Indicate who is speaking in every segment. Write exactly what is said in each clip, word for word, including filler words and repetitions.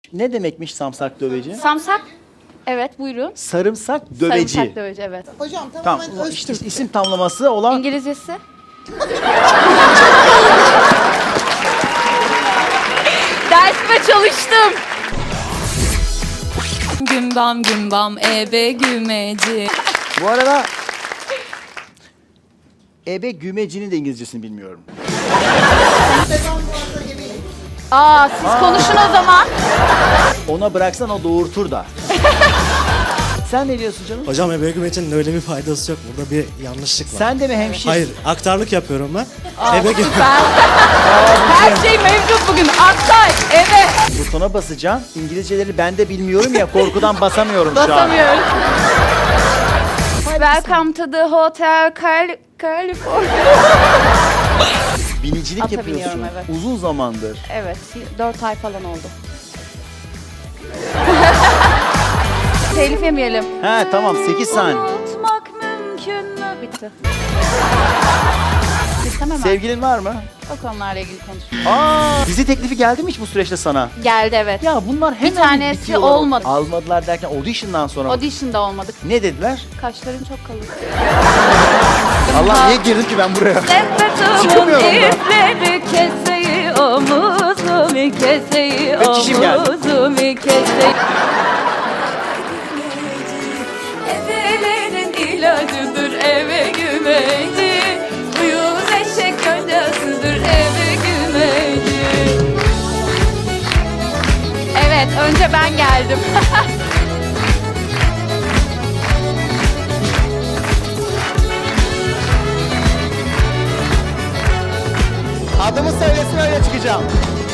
Speaker 1: Ne demekmiş samsak döveci?
Speaker 2: Samsak, evet buyurun.
Speaker 1: Sarımsak döveci.
Speaker 2: Sarımsak döveci, evet.
Speaker 3: Hocam
Speaker 1: Tamam,
Speaker 3: tamamen öz
Speaker 1: işte
Speaker 3: Türkçe.
Speaker 1: isim tamlaması olan...
Speaker 2: İngilizcesi? Dersime çalıştım.
Speaker 4: Gümbam gümbam ebe gümeci.
Speaker 1: Bu arada... Ebe gümecinin de İngilizcesini bilmiyorum.
Speaker 2: Aa, siz konuşun o zaman.
Speaker 1: Ona bıraksan o doğurtur da. Sen ne diyorsun canım?
Speaker 5: Hocam ebe güvecinin öyle bir faydası yok. Burada bir yanlışlık var.
Speaker 1: Sen de mi hemşire?
Speaker 5: Hayır, aktarlık yapıyorum ben.
Speaker 2: Aa,
Speaker 5: ebe gü-
Speaker 2: süper. Her şey mevcut bugün. Aktay, evet.
Speaker 1: Butona basacağım. İngilizceleri ben de bilmiyorum ya, korkudan basamıyorum şu an.
Speaker 2: Basamıyorum. Welcome to the Hotel Cal California.
Speaker 1: Binicilik
Speaker 2: Ata
Speaker 1: yapıyorsun.
Speaker 2: biniyorum, evet.
Speaker 1: Uzun zamandır.
Speaker 2: Evet, dört ay falan oldu. Telif yemeyelim.
Speaker 1: He tamam, sekiz saniye.
Speaker 2: Unutmak mümkün mü? Bitti. Bitti mi?
Speaker 1: Sevgilin var mı?
Speaker 2: O konularla ilgili konuşuyoruz.
Speaker 1: Aa, dizi teklifi geldi mi hiç bu süreçte sana?
Speaker 2: Geldi, evet.
Speaker 1: Ya bunlar hemen
Speaker 2: tanesi
Speaker 1: bitiyorlar.
Speaker 2: olmadı.
Speaker 1: Almadılar derken audition'dan sonra mı?
Speaker 2: Audition'da olmadık.
Speaker 1: Ne dediler?
Speaker 2: Kaşların çok kalın.
Speaker 1: Allah, niye girdim ki ben buraya?
Speaker 2: Nefretimin
Speaker 1: Çıkamıyorum ben.
Speaker 2: ipleri keseyi omuzumu keseyi
Speaker 1: Ve çişim geldi.
Speaker 2: omuzumu keseyi.
Speaker 4: Ebelerin ilacıdır eve gümeci. Uyuz eşek kocasıdır eve gümeci.
Speaker 2: Evet, önce ben geldim.
Speaker 1: Adımı söylesin, öyle çıkacağım.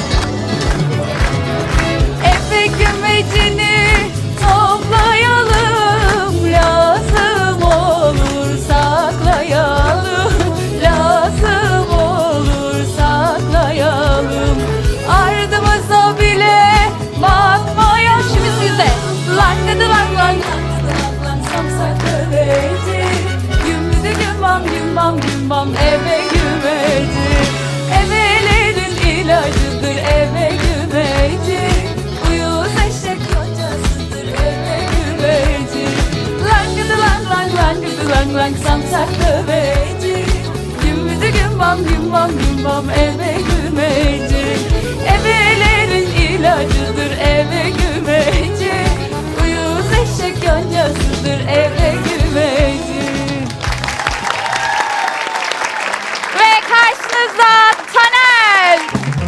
Speaker 4: Eve gümecini toplayalım. Lazım olur saklayalım. Lazım olur saklayalım. Ardımıza bile bakmaya. Şimdi sizde. Langıdı lang lang. Langıdı lang lang samsak döveci. Gümbüdü gümbam gümbam gümbam eve gümeci. Evelerin ilacıdır eve gümeci. Uyuz eşek kocasıdır eve gümeci. Langıdı lang lang langıdı lang lang samsak döveci. Gümbüdü gümbam gümbam gümbam eve gümeci. Evelerin ilacıdır eve gümeci. Uyuz eşek kocasıdır eve gümeci.
Speaker 2: Ve karşınızda Taner.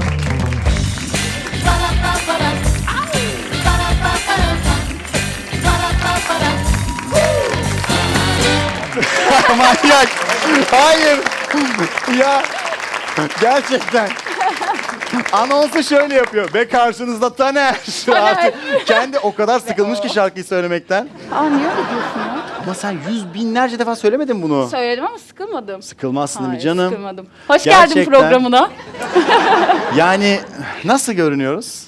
Speaker 1: Manyak. Hayır. Ya gerçekten. Anonsu şöyle yapıyor. Ve karşınızda Taner. Artık kendi o kadar sıkılmış ki şarkıyı söylemekten.
Speaker 2: Aa, niye öyle diyorsun ya?
Speaker 1: Ama sen yüz binlerce defa söylemedin bunu.
Speaker 2: Söyledim ama sıkılmadım.
Speaker 1: Sıkılmazsın değil mi
Speaker 2: Hayır,
Speaker 1: canım?
Speaker 2: sıkılmadım. Hoş geldin
Speaker 1: Gerçekten.
Speaker 2: programına.
Speaker 1: Yani nasıl görünüyoruz?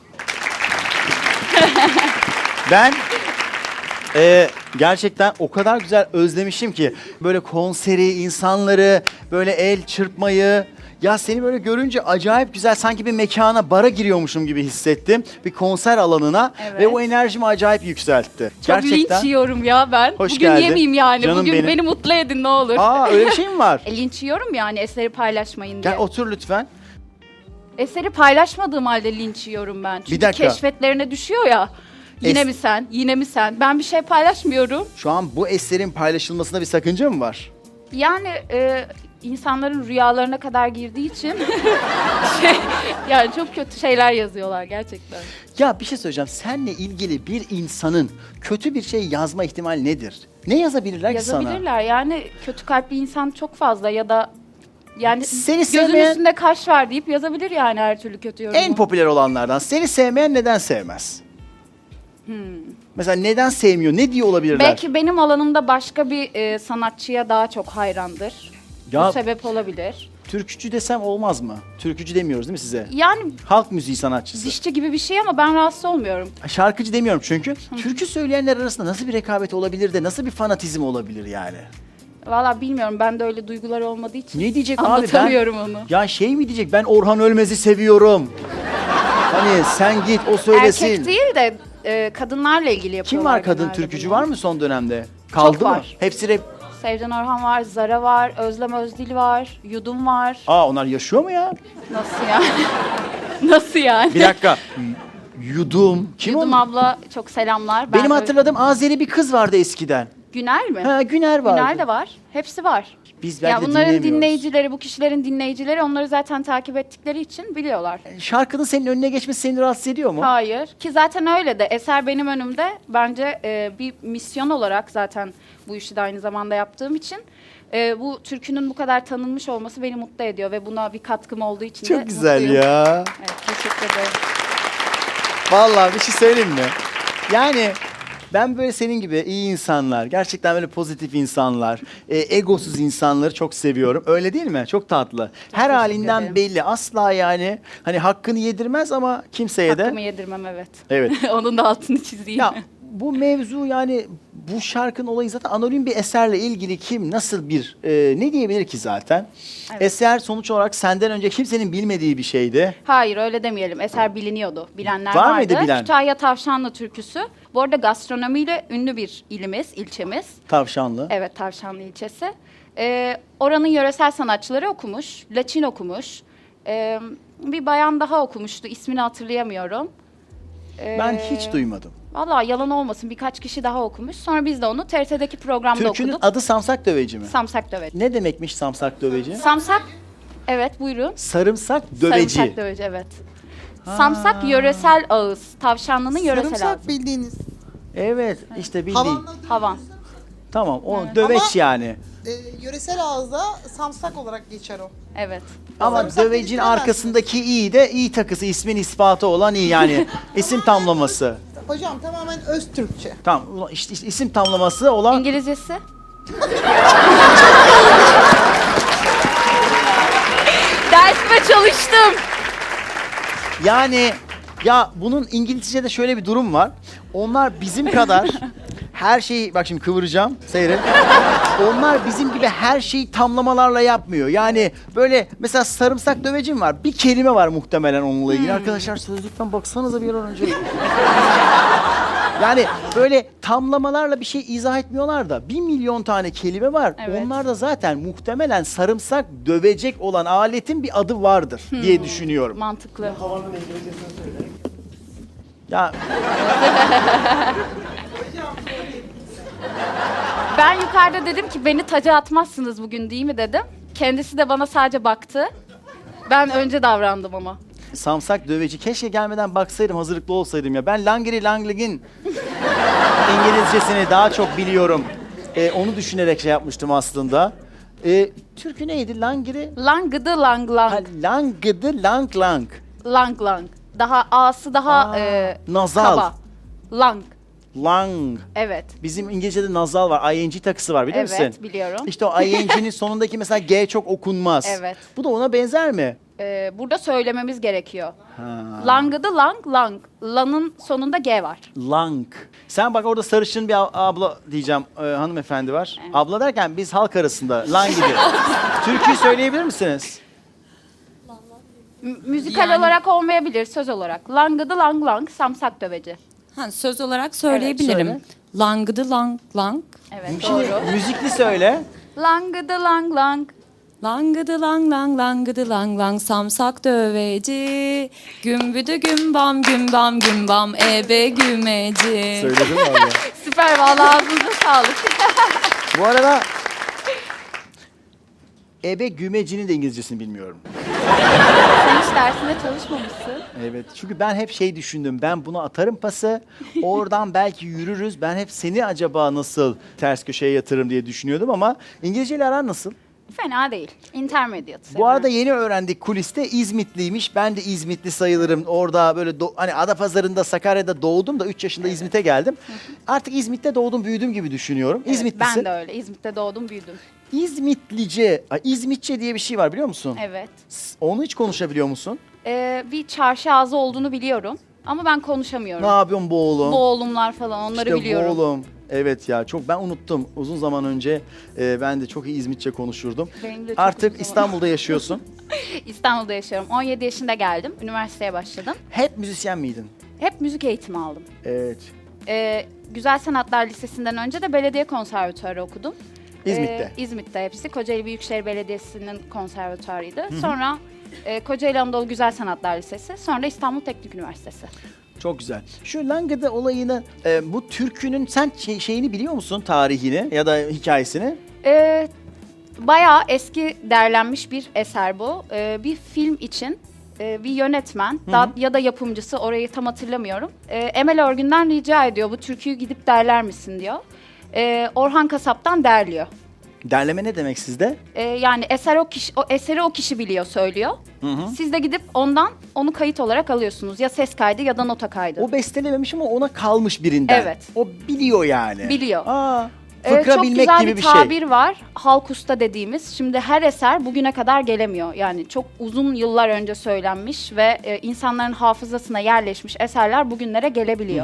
Speaker 1: Ben e, gerçekten o kadar güzel özlemişim ki böyle konseri, insanları, böyle el çırpmayı. Ya seni böyle görünce acayip güzel, sanki bir mekana, bara giriyormuşum gibi hissettim. Bir konser alanına
Speaker 2: Evet.
Speaker 1: ve o enerjimi acayip yükseltti.
Speaker 2: Çok linç yiyorum ya ben.
Speaker 1: Hoş
Speaker 2: Bugün
Speaker 1: geldin.
Speaker 2: yemeyeyim yani.
Speaker 1: Canım
Speaker 2: Bugün
Speaker 1: benim.
Speaker 2: beni mutlu edin ne olur.
Speaker 1: Aa, öyle bir şey mi var?
Speaker 2: E, linç yiyorum yani eseri paylaşmayın diye.
Speaker 1: Gel otur lütfen.
Speaker 2: Eseri paylaşmadığım halde linç yiyorum ben. Çünkü
Speaker 1: Bir dakika.
Speaker 2: keşfetlerine düşüyor ya. Yine
Speaker 1: Es-
Speaker 2: mi sen, yine mi sen? Ben bir şey paylaşmıyorum.
Speaker 1: Şu an bu eserin paylaşılmasında bir sakınca mı var?
Speaker 2: Yani e, insanların rüyalarına kadar girdiği için şey, yani çok kötü şeyler yazıyorlar gerçekten.
Speaker 1: Ya bir şey söyleyeceğim. Seninle ilgili bir insanın kötü bir şey yazma ihtimali nedir? Ne yazabilirler ki sana?
Speaker 2: Yazabilirler yani kötü kalpli insan çok fazla ya da yani
Speaker 1: Seni
Speaker 2: gözün
Speaker 1: sevmeyen-
Speaker 2: üstünde kaş var deyip yazabilir yani her türlü kötü yorumu.
Speaker 1: En popüler olanlardan. Seni sevmeyen neden sevmez? Mesela neden sevmiyor? Ne diye olabilirler?
Speaker 2: Belki benim alanımda başka bir e, sanatçıya daha çok hayrandır.
Speaker 1: Ya-
Speaker 2: Bu sebep olabilir.
Speaker 1: Türkücü desem olmaz mı? Türkücü demiyoruz değil mi size?
Speaker 2: Yani
Speaker 1: Halk müziği sanatçısı.
Speaker 2: dişçi gibi bir şey ama ben rahatsız olmuyorum.
Speaker 1: Şarkıcı demiyorum çünkü. Türkü söyleyenler arasında nasıl bir rekabet olabilir de nasıl bir fanatizm olabilir yani?
Speaker 2: Valla bilmiyorum, ben de öyle duygular olmadığı için
Speaker 1: Ne diyecek abi ben?
Speaker 2: anlatamıyorum onu.
Speaker 1: Ya şey mi diyecek, ben Orhan Ölmez'i seviyorum. Hani sen git o söylesin.
Speaker 2: Erkek değil de e, kadınlarla ilgili yapıyorlar.
Speaker 1: Kim var kadın
Speaker 2: genelde
Speaker 1: türkücü
Speaker 2: bunu.
Speaker 1: var mı son dönemde? Kaldı
Speaker 2: Çok
Speaker 1: mı?
Speaker 2: var.
Speaker 1: Hepsi rap.
Speaker 2: Sevcan Orhan var, Zara var, Özlem Özdil var, Yudum var.
Speaker 1: Aa onlar yaşıyor mu ya?
Speaker 2: Nasıl yani? Nasıl yani?
Speaker 1: Bir dakika. Yudum. Kim
Speaker 2: Yudum
Speaker 1: o?
Speaker 2: abla çok selamlar. Ben
Speaker 1: Benim
Speaker 2: Ö-
Speaker 1: hatırladığım Azeri bir kız vardı eskiden.
Speaker 2: Güner mi?
Speaker 1: Ha Güner vardı.
Speaker 2: Güner de var. Hepsi var.
Speaker 1: Biz
Speaker 2: Ya
Speaker 1: belki de
Speaker 2: bunların
Speaker 1: dinlemiyoruz.
Speaker 2: dinleyicileri, bu kişilerin dinleyicileri onları zaten takip ettikleri için biliyorlar.
Speaker 1: Şarkının senin önüne geçmesi seni rahatsız ediyor mu?
Speaker 2: Hayır. Ki zaten öyle de. Eser benim önümde. Bence e, bir misyon olarak zaten bu işi de aynı zamanda yaptığım için e, bu türkünün bu kadar tanınmış olması beni mutlu ediyor ve buna bir katkım olduğu için de
Speaker 1: Çok güzel
Speaker 2: mutluyum.
Speaker 1: ya.
Speaker 2: Evet, teşekkür ederim.
Speaker 1: Vallahi bir şey söyleyeyim mi? Yani ben böyle senin gibi iyi insanlar, gerçekten böyle pozitif insanlar, e, egosuz insanları çok seviyorum. Öyle değil mi? Çok tatlı. Her
Speaker 2: teşekkür
Speaker 1: halinden
Speaker 2: ederim.
Speaker 1: belli. Asla yani hani hakkını yedirmez ama kimseye de.
Speaker 2: Hakkımı yedirmem, evet.
Speaker 1: Evet.
Speaker 2: Onun da altını çizeyim.
Speaker 1: Ya bu mevzu yani bu şarkının olayı zaten anonim bir eserle ilgili kim nasıl bir e, ne diyebilir ki zaten?
Speaker 2: Evet.
Speaker 1: Eser sonuç olarak senden önce kimsenin bilmediği bir şeydi.
Speaker 2: Hayır, öyle demeyelim. Eser biliniyordu. Bilenler
Speaker 1: Var
Speaker 2: vardı.
Speaker 1: mıydı bilen?
Speaker 2: Kütahya Tavşanlı türküsü. Bu arada gastronomiyle ünlü bir ilimiz, ilçemiz.
Speaker 1: Tavşanlı.
Speaker 2: Evet, Tavşanlı ilçesi. Ee, oranın yöresel sanatçıları okumuş. Laçin okumuş. Ee, bir bayan daha okumuştu. İsmini hatırlayamıyorum. Ee,
Speaker 1: Ben hiç duymadım.
Speaker 2: Vallahi yalan olmasın, birkaç kişi daha okumuş. Sonra biz de onu T R T'deki programda
Speaker 1: Türkünün
Speaker 2: okuduk.
Speaker 1: adı Samsak Döveci mi?
Speaker 2: Samsak Döveci.
Speaker 1: Ne demekmiş Samsak Döveci?
Speaker 2: Samsak, evet buyurun.
Speaker 1: Sarımsak Döveci.
Speaker 2: Sarımsak Döveci, evet. Samsak yöresel ağız. Tavşanlı'nın yöresel ağzı.
Speaker 3: Sarımsak bildiğiniz.
Speaker 1: Evet işte bildiğin.
Speaker 3: Havanla
Speaker 2: Havan.
Speaker 1: Tamam o döveç
Speaker 3: Ama-
Speaker 1: yani.
Speaker 3: e, yöresel ağızda samsak olarak geçer o.
Speaker 2: Evet.
Speaker 1: Ama
Speaker 3: Sarımsak
Speaker 1: dövecin
Speaker 3: değiştiremezsiniz.
Speaker 1: arkasındaki i de i takısı ismin ispatı olan i yani. isim tamlaması.
Speaker 3: Hocam tamamen öz Türkçe.
Speaker 1: Tamam ulan işte işte isim tamlaması olan
Speaker 2: İngilizcesi? Dersime çalıştım.
Speaker 1: yani ya bunun İngilizce'de şöyle bir durum var. Onlar bizim kadar her şeyi bak şimdi kıvıracağım seyret. Onlar bizim gibi her şeyi tamlamalarla yapmıyor. Yani böyle mesela sarımsak dövecim var. Bir kelime var muhtemelen onunla ilgili. Arkadaşlar sözlükten baksanıza bir an önce. Yani böyle tamlamalarla bir şey izah etmiyorlar da bir milyon tane kelime var.
Speaker 2: Evet.
Speaker 1: Onlar da zaten muhtemelen sarımsak dövecek olan aletin bir adı vardır diye düşünüyorum.
Speaker 2: Mantıklı.
Speaker 1: Ya
Speaker 2: Ben yukarıda dedim ki beni taca atmazsınız bugün değil mi dedim. Kendisi de bana sadece baktı. Ben önce davrandım ama.
Speaker 1: samsak döveci keşke gelmeden baksaydım hazırlıklı olsaydım ya. Ben Langri Langlig'in İngilizcesini daha çok biliyorum. Ee, onu düşünerek şey yapmıştım aslında. Ee, türkü neydi? Langri?
Speaker 2: Lang gıdı lang
Speaker 1: Ha,
Speaker 2: lang.
Speaker 1: langıdı lang lang.
Speaker 2: Lang lang. Daha A'sı daha
Speaker 1: Aa,
Speaker 2: e,
Speaker 1: nazal.
Speaker 2: kaba. Lang.
Speaker 1: Lang.
Speaker 2: Evet.
Speaker 1: Bizim İngilizce'de nazal var. I N G takısı var biliyor
Speaker 2: Evet,
Speaker 1: musun?
Speaker 2: biliyorum.
Speaker 1: İşte o I N G'nin sonundaki mesela G çok okunmaz.
Speaker 2: Evet.
Speaker 1: Bu da ona benzer mi?
Speaker 2: Ee, burada söylememiz gerekiyor.
Speaker 1: Ha.
Speaker 2: Langıdı lang lang. Lan'ın sonunda G var.
Speaker 1: Lang. Sen bak orada sarışın bir ab- abla diyeceğim e, hanımefendi var. Abla derken biz halk arasında lang gibi. Türküyü söyleyebilir misiniz?
Speaker 2: M- müzikal olarak olmayabilir, söz olarak. Langıdı lang lang, samsak döveci.
Speaker 6: Ha, söz olarak söyleyebilirim.
Speaker 1: söyle.
Speaker 6: Langıdı lang lang.
Speaker 2: Evet,
Speaker 1: Şimdi
Speaker 2: doğru.
Speaker 1: müzikli söyle.
Speaker 2: Langıdı lang lang.
Speaker 6: Langıdı lang lang langıdı lang lang samsak döveci. Gümbüdü gümbam gümbam gümbam ebe gümeci.
Speaker 1: Söyledim mi abla?
Speaker 2: Süper, vallahi ağzınıza sağlık.
Speaker 1: Bu arada ebe gümecinin de İngilizcesini bilmiyorum.
Speaker 2: Sen hiç dersinde çalışmamışsın.
Speaker 1: Evet. Çünkü ben hep şey düşündüm. Ben bunu atarım pası. Oradan belki yürürüz. Ben hep seni acaba nasıl ters köşeye yatırırım diye düşünüyordum ama İngilizceyle aran nasıl?
Speaker 2: Fena değil. Intermediate.
Speaker 1: Bu arada yeni öğrendik kuliste İzmitliymiş. Ben de İzmitli sayılırım. Orada böyle do- hani Adapazarı'nda Sakarya'da doğdum da üç yaşında İzmit'e geldim. Artık İzmit'te doğdum büyüdüm gibi düşünüyorum.
Speaker 2: Evet,
Speaker 1: İzmitlisin.
Speaker 2: ben de öyle. İzmit'te doğdum, büyüdüm.
Speaker 1: İzmitlice, ay, İzmitçe diye bir şey var biliyor musun?
Speaker 2: Evet.
Speaker 1: S- Onu hiç konuşabiliyor musun?
Speaker 2: Ee, bir çarşı ağzı olduğunu biliyorum. Ama ben konuşamıyorum.
Speaker 1: Ne yapıyorsun bu oğlum?
Speaker 2: Boğulumlar falan, onları
Speaker 1: işte
Speaker 2: biliyorum.
Speaker 1: bu oğlum. Evet ya çok ben unuttum. Uzun zaman önce e, ben de çok iyi İzmitçe konuşurdum.
Speaker 2: Benim de çok
Speaker 1: Artık
Speaker 2: uzun zaman.
Speaker 1: İstanbul'da yaşıyorsun.
Speaker 2: İstanbul'da yaşıyorum. on yedi yaşında geldim. Üniversiteye başladım.
Speaker 1: Hep müzisyen miydin?
Speaker 2: Hep müzik eğitimi aldım.
Speaker 1: Evet.
Speaker 2: Ee, Güzel Sanatlar Lisesi'nden önce de belediye konservatuarı okudum.
Speaker 1: İzmit'te.
Speaker 2: Ee, İzmit'te hepsi. Kocaeli Büyükşehir Belediyesi'nin konservatuarıydı. Sonra e, Kocaeli Anadolu Güzel Sanatlar Lisesi. Sonra İstanbul Teknik Üniversitesi.
Speaker 1: Çok güzel. Şu Langıdı olayını, e, bu türkünün sen şey- şeyini biliyor musun? Tarihini ya da hikayesini?
Speaker 2: Ee, bayağı eski derlenmiş bir eser bu. Ee, bir film için e, bir yönetmen da, ya da yapımcısı, orayı tam hatırlamıyorum. Ee, Emel Örgün'den rica ediyor, bu türküyü gidip derler misin diyor. Ee, Orhan Kasap'tan derliyor.
Speaker 1: Derleme ne demek sizde?
Speaker 2: Ee, yani eser o kişi, o eseri o kişi biliyor, söylüyor. Siz de gidip ondan onu kayıt olarak alıyorsunuz. Ya ses kaydı ya da nota kaydı.
Speaker 1: O bestelememiş ama ona kalmış birinden.
Speaker 2: Evet.
Speaker 1: O biliyor yani.
Speaker 2: Biliyor.
Speaker 1: Aa,
Speaker 2: Ee,
Speaker 1: fıkra
Speaker 2: çok
Speaker 1: bilmek
Speaker 2: güzel
Speaker 1: gibi
Speaker 2: bir
Speaker 1: bir şey.
Speaker 2: tabir var. Halk usta dediğimiz. Şimdi her eser bugüne kadar gelemiyor. Yani çok uzun yıllar önce söylenmiş ve e, insanların hafızasına yerleşmiş eserler bugünlere gelebiliyor.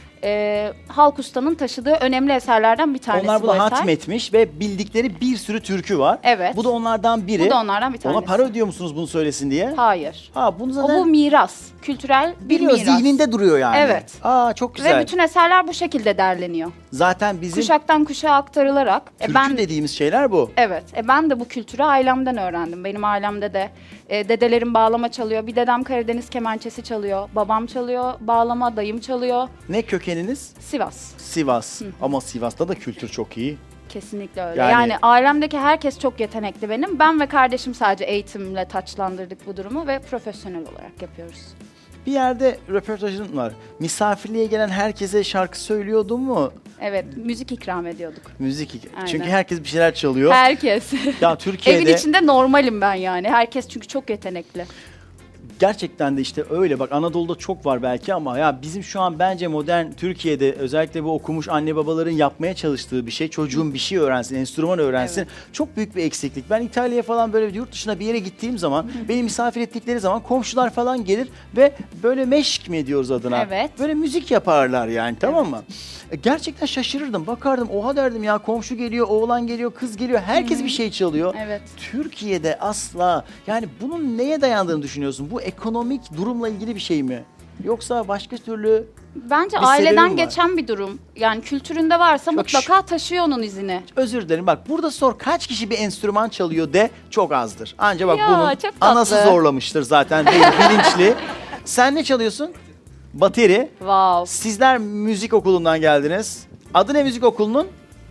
Speaker 2: Ee, Halk Usta'nın taşıdığı önemli eserlerden bir tanesi
Speaker 1: Onlar
Speaker 2: bu
Speaker 1: bunu
Speaker 2: eser.
Speaker 1: hatmetmiş ve bildikleri bir sürü türkü var.
Speaker 2: Evet.
Speaker 1: Bu da onlardan biri.
Speaker 2: Bu da onlardan bir tanesi.
Speaker 1: Ona para ödüyor musunuz bunu söylesin diye?
Speaker 2: Hayır.
Speaker 1: Ha, bunu
Speaker 2: O
Speaker 1: zaten
Speaker 2: bu miras. Kültürel bir
Speaker 1: biliyor,
Speaker 2: miras.
Speaker 1: zihninde duruyor yani.
Speaker 2: Evet.
Speaker 1: Aa, çok güzel.
Speaker 2: Ve bütün eserler bu şekilde derleniyor.
Speaker 1: Zaten bizim
Speaker 2: Kuşaktan kuşağa aktarılarak. E,
Speaker 1: türkü
Speaker 2: ben
Speaker 1: dediğimiz şeyler bu.
Speaker 2: Evet, e ben de bu kültürü ailemden öğrendim. Benim ailemde de e, dedelerim bağlama çalıyor. Bir dedem Karadeniz kemençesi çalıyor. Babam çalıyor, bağlama, dayım çalıyor.
Speaker 1: Ne kökeniniz?
Speaker 2: Sivas.
Speaker 1: Sivas. Ama Sivas'ta da kültür çok iyi.
Speaker 2: Kesinlikle öyle.
Speaker 1: Yani-
Speaker 2: Yani, ailemdeki herkes çok yetenekli benim. Ben ve kardeşim sadece eğitimle taçlandırdık bu durumu ve profesyonel olarak yapıyoruz.
Speaker 1: Bir yerde röportajın var. Misafirliğe gelen herkese şarkı söylüyordun mu?
Speaker 2: Evet, müzik ikram ediyorduk.
Speaker 1: Müzik.
Speaker 2: Aynen.
Speaker 1: Çünkü herkes bir şeyler çalıyor.
Speaker 2: Herkes.
Speaker 1: Ya Türkiye'de
Speaker 2: Evin içinde normalim ben yani. Herkes çünkü çok yetenekli.
Speaker 1: gerçekten de işte öyle. Bak Anadolu'da çok var belki ama ya bizim şu an bence modern Türkiye'de özellikle bu okumuş anne babaların yapmaya çalıştığı bir şey. Çocuğun bir şey öğrensin, enstrüman öğrensin.
Speaker 2: Evet.
Speaker 1: Çok büyük bir eksiklik. Ben İtalya'ya falan böyle bir yurt dışına bir yere gittiğim zaman beni misafir ettikleri zaman komşular falan gelir ve böyle meşk mi ediyoruz adına?
Speaker 2: Evet.
Speaker 1: Böyle müzik yaparlar yani, tamam mı? E, Gerçekten şaşırırdım. Bakardım, oha derdim ya, komşu geliyor, oğlan geliyor, kız geliyor. Herkes bir şey çalıyor.
Speaker 2: Evet.
Speaker 1: Türkiye'de asla, yani bunun neye dayandığını düşünüyorsun? Bu ekonomik durumla ilgili bir şey mi? Yoksa başka türlü?
Speaker 2: Bence
Speaker 1: Bir sebebi
Speaker 2: aileden
Speaker 1: mi var?
Speaker 2: geçen bir durum. Yani kültüründe varsa
Speaker 1: Çok
Speaker 2: mutlaka taşıyor onun izini.
Speaker 1: Özür dilerim, bak burada sor, kaç kişi bir enstrüman çalıyor de, çok azdır. Anca bak
Speaker 2: Ya,
Speaker 1: bunun
Speaker 2: çok tatlı.
Speaker 1: anası zorlamıştır zaten, değil, bilinçli. Sen ne çalıyorsun? Bateri.
Speaker 2: Wow.
Speaker 1: Sizler müzik okulundan geldiniz. Adı ne müzik okulunun?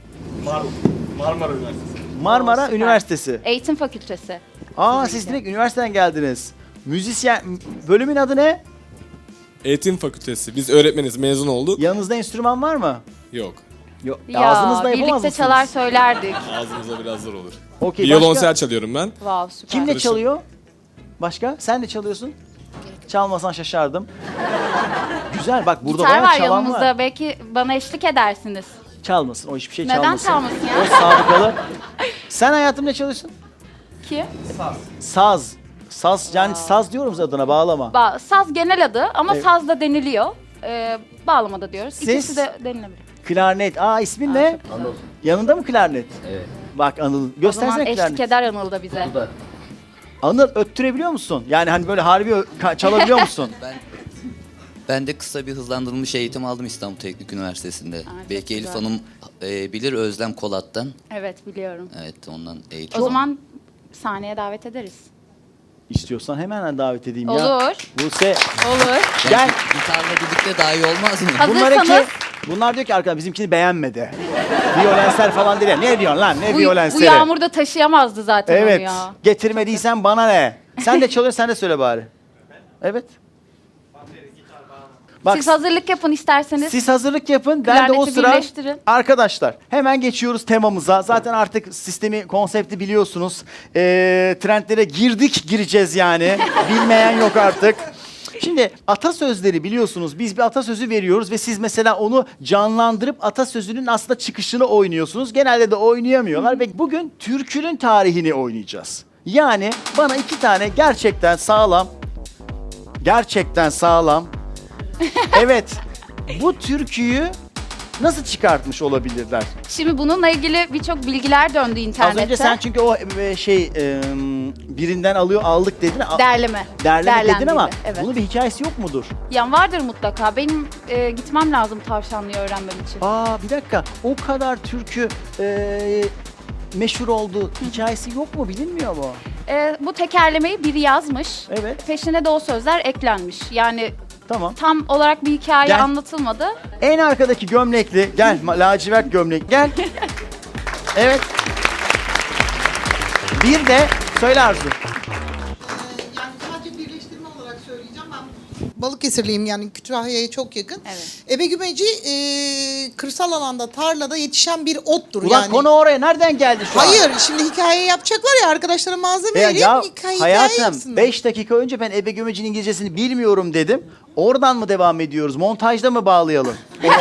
Speaker 7: Mar Marmara Üniversitesi.
Speaker 1: Marmara
Speaker 2: Oo, süper.
Speaker 1: Üniversitesi.
Speaker 2: Eğitim fakültesi.
Speaker 1: Aa,
Speaker 2: Sizinki.
Speaker 1: siz direkt üniversiteden geldiniz. Müzisyen, bölümün adı ne?
Speaker 7: Eğitim Fakültesi. Biz öğretmeniz, mezun olduk.
Speaker 1: Yanınızda enstrüman var mı?
Speaker 7: Yok.
Speaker 1: Yok.
Speaker 2: Ya
Speaker 1: Ağzınızda yapamaz
Speaker 2: birlikte
Speaker 1: mısınız?
Speaker 2: çalar söylerdik.
Speaker 7: Ağzımıza biraz zor olur.
Speaker 1: Okey,
Speaker 7: Violonsel
Speaker 1: başka?
Speaker 7: çalıyorum ben.
Speaker 2: Wow, süper.
Speaker 1: Kim ne
Speaker 7: Arkadaşım.
Speaker 1: çalıyor? Başka? Sen ne çalıyorsun? Çalmasan şaşardım. Güzel, bak burada
Speaker 2: Gitar
Speaker 1: bayağı
Speaker 2: var
Speaker 1: çalan
Speaker 2: yanımızda.
Speaker 1: var.
Speaker 2: Belki bana eşlik edersiniz.
Speaker 1: Çalmasın, o hiçbir şey
Speaker 2: Neden
Speaker 1: çalmasın.
Speaker 2: çalmasın ya?
Speaker 1: O sabıkalı. Sen hayatım ne çalıyorsun?
Speaker 2: Kim?
Speaker 1: Saz. Saz, yani saz diyoruz adına, bağlama.
Speaker 2: Ba- saz genel adı ama
Speaker 1: Evet.
Speaker 2: saz da deniliyor. Ee, bağlama da diyoruz.
Speaker 1: Siz?
Speaker 2: İkisi de denilebilir.
Speaker 1: Klarnet. Aa, ismin
Speaker 2: Aa,
Speaker 1: ne?
Speaker 2: çok
Speaker 8: Anıl.
Speaker 1: Yanında mı klarnet?
Speaker 8: Evet.
Speaker 1: Bak Anıl,
Speaker 2: O zaman
Speaker 1: göstersene
Speaker 2: eşlik
Speaker 1: klarnet.
Speaker 2: eder Anıl da bize.
Speaker 8: Bu da
Speaker 1: Anıl, öttürebiliyor musun? Yani hani böyle harbi ö- ka- çalabiliyor musun?
Speaker 8: ben ben de kısa bir hızlandırılmış eğitim aldım İstanbul Teknik Üniversitesi'nde.
Speaker 2: çok
Speaker 8: Belki Elif
Speaker 2: güzel.
Speaker 8: Hanım e, bilir, Özlem Kolat'tan.
Speaker 2: Evet, biliyorum.
Speaker 8: Evet, ondan eğitim.
Speaker 2: O zaman sahneye davet ederiz.
Speaker 1: İstiyorsan hemen davet edeyim ya.
Speaker 2: Olur.
Speaker 1: Buse,
Speaker 2: Olur.
Speaker 1: gel.
Speaker 8: Gitarla birlikte daha iyi olmaz mı?
Speaker 2: Hazır-
Speaker 1: Bunlar iki,
Speaker 2: Hazırsanız-
Speaker 1: bunlar diyor ki arkadaş bizimkini beğenmedi. Violensel falan değil. Ne diyorsun lan? Ne
Speaker 2: Bu, bu
Speaker 1: violenseli?
Speaker 2: yağmurda taşıyamazdı zaten
Speaker 1: Evet.
Speaker 2: onu ya.
Speaker 1: Getirmediysen bana ne? Sen de çalıyorsun, sen de söyle bari. Evet. Bak,
Speaker 2: Siz hazırlık yapın isterseniz.
Speaker 1: siz hazırlık yapın. Ben de o
Speaker 2: Klarneti
Speaker 1: sıra
Speaker 2: birleştirin.
Speaker 1: arkadaşlar hemen geçiyoruz temamıza. Zaten artık sistemi, konsepti biliyorsunuz. Ee, trendlere girdik, gireceğiz yani. Bilmeyen yok artık. Şimdi atasözleri biliyorsunuz. Biz bir atasözü veriyoruz ve siz mesela onu canlandırıp atasözünün aslında çıkışını oynuyorsunuz. Genelde de oynayamıyorlar ve bugün türkünün tarihini oynayacağız. Yani bana iki tane gerçekten sağlam, gerçekten sağlam. Evet, bu türküyü nasıl çıkartmış olabilirler?
Speaker 2: Şimdi bununla ilgili birçok bilgiler döndü internette.
Speaker 1: Az önce sen çünkü o e, şey e, birinden alıyor aldık dedin. A-
Speaker 2: Derleme.
Speaker 1: Derleme dedin ama
Speaker 2: Derlendiydi, evet.
Speaker 1: bunun bir hikayesi yok mudur?
Speaker 2: Yani vardır mutlaka. Benim e, gitmem lazım tavşanlıyı öğrenmem için.
Speaker 1: Aa bir dakika, o kadar türkü e, meşhur oldu. Hikayesi yok mu, bilinmiyor mu?
Speaker 2: E, bu tekerlemeyi biri yazmış.
Speaker 1: Evet.
Speaker 2: Peşine de o sözler eklenmiş. Yani
Speaker 1: Tamam.
Speaker 2: tam olarak bir hikaye
Speaker 1: Gel.
Speaker 2: anlatılmadı.
Speaker 1: En arkadaki gömlekli, gel ma- lacivert gömlek, gel. Evet. Bir de söyle Arzu.
Speaker 3: Yani sadece birleştirme olarak söyleyeceğim. Ben Balıkesirliyim, yani Kütahya'ya çok yakın.
Speaker 2: Evet.
Speaker 3: Ebegümeci e, kırsal alanda, tarlada yetişen bir ottur.
Speaker 1: Ulan
Speaker 3: yani.
Speaker 1: konu oraya nereden geldi şu an?
Speaker 3: Hayır, şimdi hikaye yapacaklar ya, arkadaşlara malzeme
Speaker 1: Ya,
Speaker 3: vereyim,
Speaker 1: ya
Speaker 3: hikaye, hikaye
Speaker 1: hayatım
Speaker 3: yapsınlar.
Speaker 1: beş dakika önce ben Ebe Gümeci'nin İngilizcesini bilmiyorum dedim. Oradan mı devam ediyoruz? Montajda mı bağlayalım?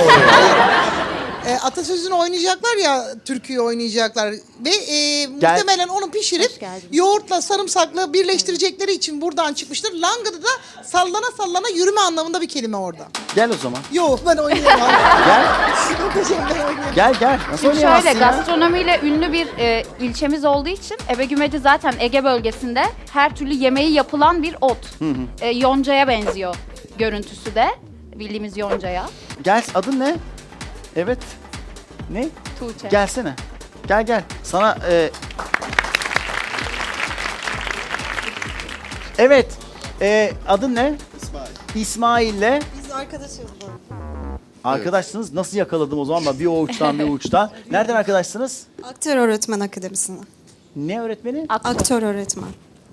Speaker 3: E, atasözünü oynayacaklar ya, türküyü oynayacaklar ve e, muhtemelen onu pişirip
Speaker 2: Hoş geldin.
Speaker 3: yoğurtla, sarımsakla birleştirecekleri için buradan çıkmıştır. Langıdı da sallana sallana yürüme anlamında bir kelime orada.
Speaker 1: Gel o zaman.
Speaker 3: Yok, ben oynayamam.
Speaker 1: Gel.
Speaker 3: Yok hocam, ben oynayamam.
Speaker 1: Gel gel. Nasıl
Speaker 2: Şimdi
Speaker 1: oynayamazsın
Speaker 2: şöyle,
Speaker 1: ya?
Speaker 2: gastronomiyle ünlü bir e, ilçemiz olduğu için Ebegümeci zaten Ege bölgesinde her türlü yemeği yapılan bir ot. E, yoncaya benziyor görüntüsü de. Bildiğimiz yoncaya.
Speaker 1: Gel, adın ne? Evet. Ne?
Speaker 2: Tuğçe.
Speaker 1: Gelsene. Gel gel. Sana e... Evet. E, adın ne? İsmail. İsmail'le
Speaker 3: Biz arkadaşız bu.
Speaker 1: arkadaşsınız. Nasıl yakaladım o zaman ben? Bir o uçtan bir o uçtan. Nereden arkadaşsınız?
Speaker 9: Aktör Öğretmen Akademisi'nden.
Speaker 1: Ne öğretmeni?
Speaker 2: Aktör.
Speaker 9: Aktör öğretmen.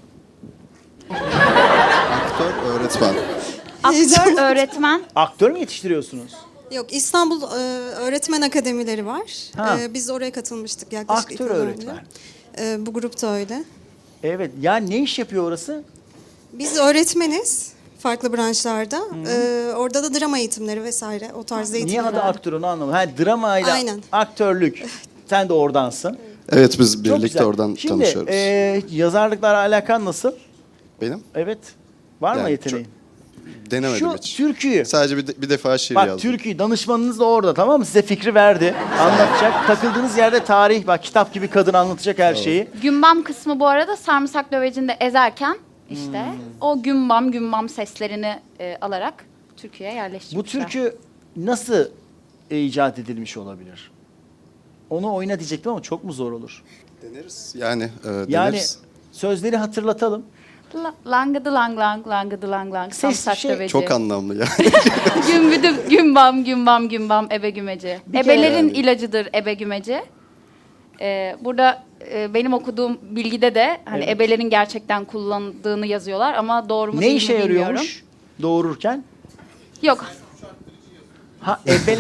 Speaker 10: Aktör, öğretmen.
Speaker 2: Aktör, öğretmen.
Speaker 1: Aktör mü yetiştiriyorsunuz?
Speaker 9: Yok, İstanbul e, Öğretmen Akademileri var.
Speaker 1: Ha.
Speaker 9: E, biz oraya katılmıştık yaklaşık iki
Speaker 1: Aktör
Speaker 9: yıl
Speaker 1: öğretmen.
Speaker 9: önce. E, bu grupta öyle.
Speaker 1: Evet. Ya ne iş yapıyor orası?
Speaker 9: Biz öğretmeniz farklı branşlarda. E, orada da drama eğitimleri vesaire o tarz
Speaker 1: Niye
Speaker 9: eğitimler.
Speaker 1: adı aktör onu anlamadım. Ha, dramayla
Speaker 9: Aynen.
Speaker 1: aktörlük. Sen de oransın.
Speaker 10: Evet, biz
Speaker 1: Çok
Speaker 10: birlikte
Speaker 1: güzel.
Speaker 10: oradan
Speaker 1: Şimdi,
Speaker 10: tanışıyoruz.
Speaker 1: e, yazarlıklarla alakan nasıl?
Speaker 10: Benim
Speaker 1: Evet. Var mı
Speaker 10: Yani
Speaker 1: yeteneğin?
Speaker 10: denemedim
Speaker 1: Şu
Speaker 10: hiç.
Speaker 1: türküyü.
Speaker 10: Sadece bir, de- bir defa şiir
Speaker 1: Bak
Speaker 10: yazdım.
Speaker 1: türküyü, danışmanınız da orada, tamam mı? Size fikri verdi. Anlatacak. Takıldığınız yerde tarih, bak kitap gibi kadın anlatacak her şeyi.
Speaker 2: Gümbam kısmı bu arada sarımsak dövecinde ezerken işte
Speaker 1: Hmm.
Speaker 2: o gümbam gümbam seslerini e, alarak Türkiye'ye yerleştirmişler.
Speaker 1: Bu türkü nasıl e, icat edilmiş olabilir? Onu oyna diyecektim ama çok mu zor olur?
Speaker 10: Deneriz. Yani e,
Speaker 1: Yani
Speaker 10: deneriz.
Speaker 1: sözleri hatırlatalım.
Speaker 2: La- Langıdı lang lang, langıdı lang lang,
Speaker 1: Ses
Speaker 2: samsak
Speaker 1: şey-
Speaker 2: döveci.
Speaker 10: Çok anlamlı ya.
Speaker 2: Gümbüdü gümbam gümbam gümbam ebegümeci.
Speaker 1: Bir kere
Speaker 2: Ebelerin
Speaker 10: yani.
Speaker 2: ilacıdır ebegümeci. Ee, burada e, benim okuduğum bilgide de hani
Speaker 1: Evet.
Speaker 2: ebelerin gerçekten kullandığını yazıyorlar ama doğru mu
Speaker 1: Ne
Speaker 2: değil
Speaker 1: işe
Speaker 2: mi bilmiyorum.
Speaker 1: yarıyormuş doğururken?
Speaker 2: Yok.
Speaker 1: Ha ebe...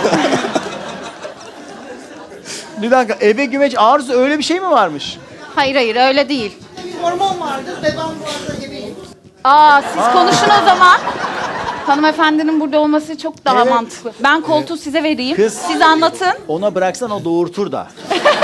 Speaker 1: Bir dakika, ebe gümeç arzu öyle bir şey mi varmış?
Speaker 2: Hayır hayır öyle değil.
Speaker 3: Bir hormon vardır ve ben bu arada gebeyim.
Speaker 2: Aa siz konuşun o zaman. Hanımefendinin burada olması çok daha
Speaker 1: Evet.
Speaker 2: mantıklı. Ben koltuğu size vereyim.
Speaker 1: Kız-
Speaker 2: Siz anlatın.
Speaker 1: Ona bıraksan o doğurtur da.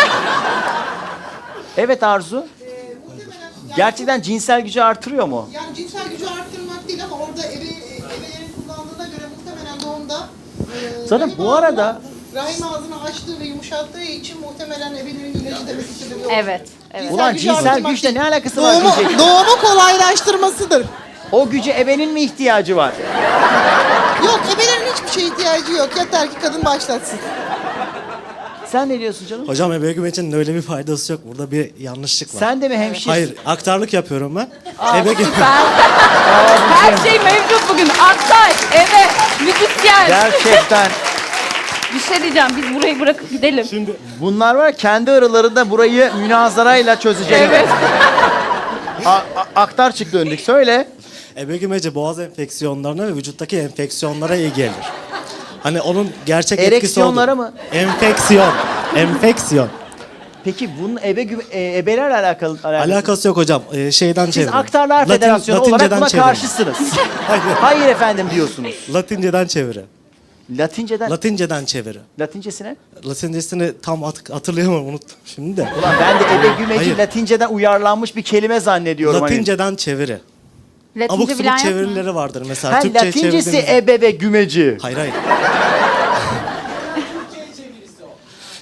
Speaker 1: Evet Arzu. Gerçekten cinsel gücü artırıyor mu?
Speaker 3: Yani cinsel gücü arttırmak değil ama orada ebe, ebelerin kullandığına göre muhtemelen doğumda e,
Speaker 1: Zaten
Speaker 3: rahim
Speaker 1: bu arada-
Speaker 3: ağzını- rahim ağzını açtığı ve yumuşattığı için muhtemelen ebelerin ilacı demesi sebebi o.
Speaker 2: Evet. Evet.
Speaker 1: Ulan
Speaker 3: gücü
Speaker 1: cinsel
Speaker 3: arttırmak
Speaker 1: güçle
Speaker 3: değil.
Speaker 1: ne alakası var
Speaker 3: Doğumu,
Speaker 1: diyecek.
Speaker 3: doğumu kolaylaştırmasıdır.
Speaker 1: O güce ebenin mi ihtiyacı var?
Speaker 3: Yok, ebelerin hiçbir şeye ihtiyacı yok. Yeter ki kadın başlatsın.
Speaker 1: Sen ne diyorsun canım?
Speaker 5: Hocam Ebegümeci'nin öyle bir faydası yok. Burada bir yanlışlık var.
Speaker 1: Sen de mi hemşire?
Speaker 5: Hayır, aktarlık yapıyorum ben.
Speaker 2: Aa,
Speaker 5: Ebege-
Speaker 2: süper. Her şey mevcut bugün. Aktay, eve, müzisyen.
Speaker 1: Gerçekten.
Speaker 2: Bir şey diyeceğim. Biz burayı bırakıp gidelim.
Speaker 5: Şimdi
Speaker 1: Bunlar var ya, kendi aralarında burayı münazarayla çözecek.
Speaker 2: Evet.
Speaker 1: A- a- aktar çıktı önlük. Söyle.
Speaker 5: Ebegümeci boğaz enfeksiyonlarına ve vücuttaki enfeksiyonlara iyi gelir. Hani onun gerçek etkisi
Speaker 1: Ereksiyonlara
Speaker 5: olur.
Speaker 1: mı?
Speaker 5: Enfeksiyon. Enfeksiyon.
Speaker 1: Peki bunun ebe gü- e, ebelerle alakalı alakası.
Speaker 5: Alakası yok hocam. Ee, şeyden
Speaker 1: Siz
Speaker 5: çevirin.
Speaker 1: Aktarlar
Speaker 5: Latin-
Speaker 1: Federasyonu olarak
Speaker 5: Latinceden
Speaker 1: buna
Speaker 5: çevirin.
Speaker 1: karşısınız.
Speaker 5: Hayır.
Speaker 1: Hayır efendim diyorsunuz.
Speaker 5: Latinceden çeviri.
Speaker 1: Latinceden.
Speaker 5: Latinceden çeviri.
Speaker 1: Latincesine?
Speaker 5: Latincesini tam hat- hatırlayamam, unuttum şimdi de.
Speaker 1: Ulan ben de ebe gümeci
Speaker 5: Hayır.
Speaker 1: Latinceden uyarlanmış bir kelime zannediyorum. hani.
Speaker 5: Latinceden çeviri. Abuk
Speaker 2: Latince
Speaker 5: subuk
Speaker 2: bilen yok mu?
Speaker 5: çevirileri vardır mesela.
Speaker 1: Ha,
Speaker 5: Türkçe'ye
Speaker 1: Latincesi
Speaker 5: çevirdiğimizde-
Speaker 1: ebe ve gümeci.
Speaker 5: Hayır hayır.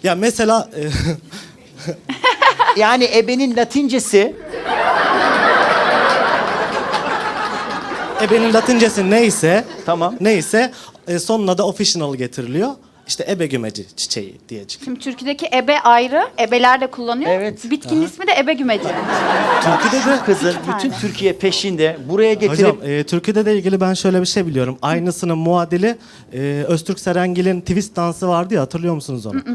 Speaker 5: Ya mesela e,
Speaker 1: Yani ebenin latincesi
Speaker 5: ebenin latincesi neyse
Speaker 1: tamam.
Speaker 5: neyse e, sonuna da official getiriliyor. İşte ebe gümeci çiçeği diye çıkıyor.
Speaker 2: Şimdi Türkiye'deki ebe ayrı, ebeler de kullanıyor.
Speaker 1: Evet.
Speaker 2: Bitkinin ismi de ebe gümeci.
Speaker 5: Türkiye'de de
Speaker 1: Kızın
Speaker 2: İki
Speaker 1: bütün
Speaker 2: tane.
Speaker 1: Türkiye peşinde buraya getirip
Speaker 5: Hocam e, Türkiye'de de ilgili ben şöyle bir şey biliyorum. Aynısının muadili e, Öztürk Serengil'in twist dansı vardı ya, hatırlıyor musunuz onu?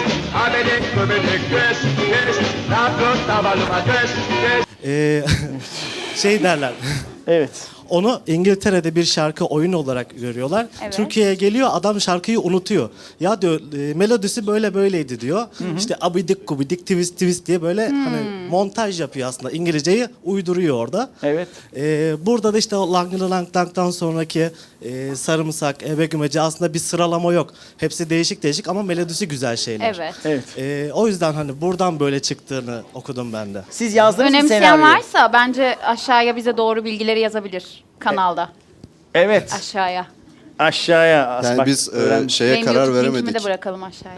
Speaker 5: e, şey derler.
Speaker 1: evet.
Speaker 5: Onu İngiltere'de bir şarkı oyun olarak görüyorlar.
Speaker 2: Evet.
Speaker 5: Türkiye'ye geliyor, adam şarkıyı unutuyor. Ya diyor e, melodisi böyle böyleydi diyor. İşte abidik gubidik twist twist diye böyle hani montaj yapıyor aslında. İngilizceyi uyduruyor orada.
Speaker 1: Evet.
Speaker 5: E, burada da işte o langlı lang lang'dan sonraki e, sarımsak, ebe gümeci aslında bir sıralama yok. Hepsi değişik değişik ama melodisi güzel şeyler.
Speaker 2: Evet.
Speaker 1: Evet.
Speaker 5: E, o yüzden hani buradan böyle çıktığını okudum ben de.
Speaker 1: Siz yazdınız mı
Speaker 2: Önemseyen
Speaker 1: senaryoyu?
Speaker 2: varsa bence aşağıya bize doğru bilgileri yazabilir kanalda.
Speaker 1: Evet.
Speaker 2: Aşağıya.
Speaker 1: Aşağıya. As-
Speaker 10: Yani
Speaker 1: bak,
Speaker 10: biz e,
Speaker 1: öğrendim.
Speaker 10: şeye
Speaker 2: Benim
Speaker 10: karar
Speaker 2: YouTube linkimi
Speaker 10: veremedik.
Speaker 2: de bırakalım aşağıya.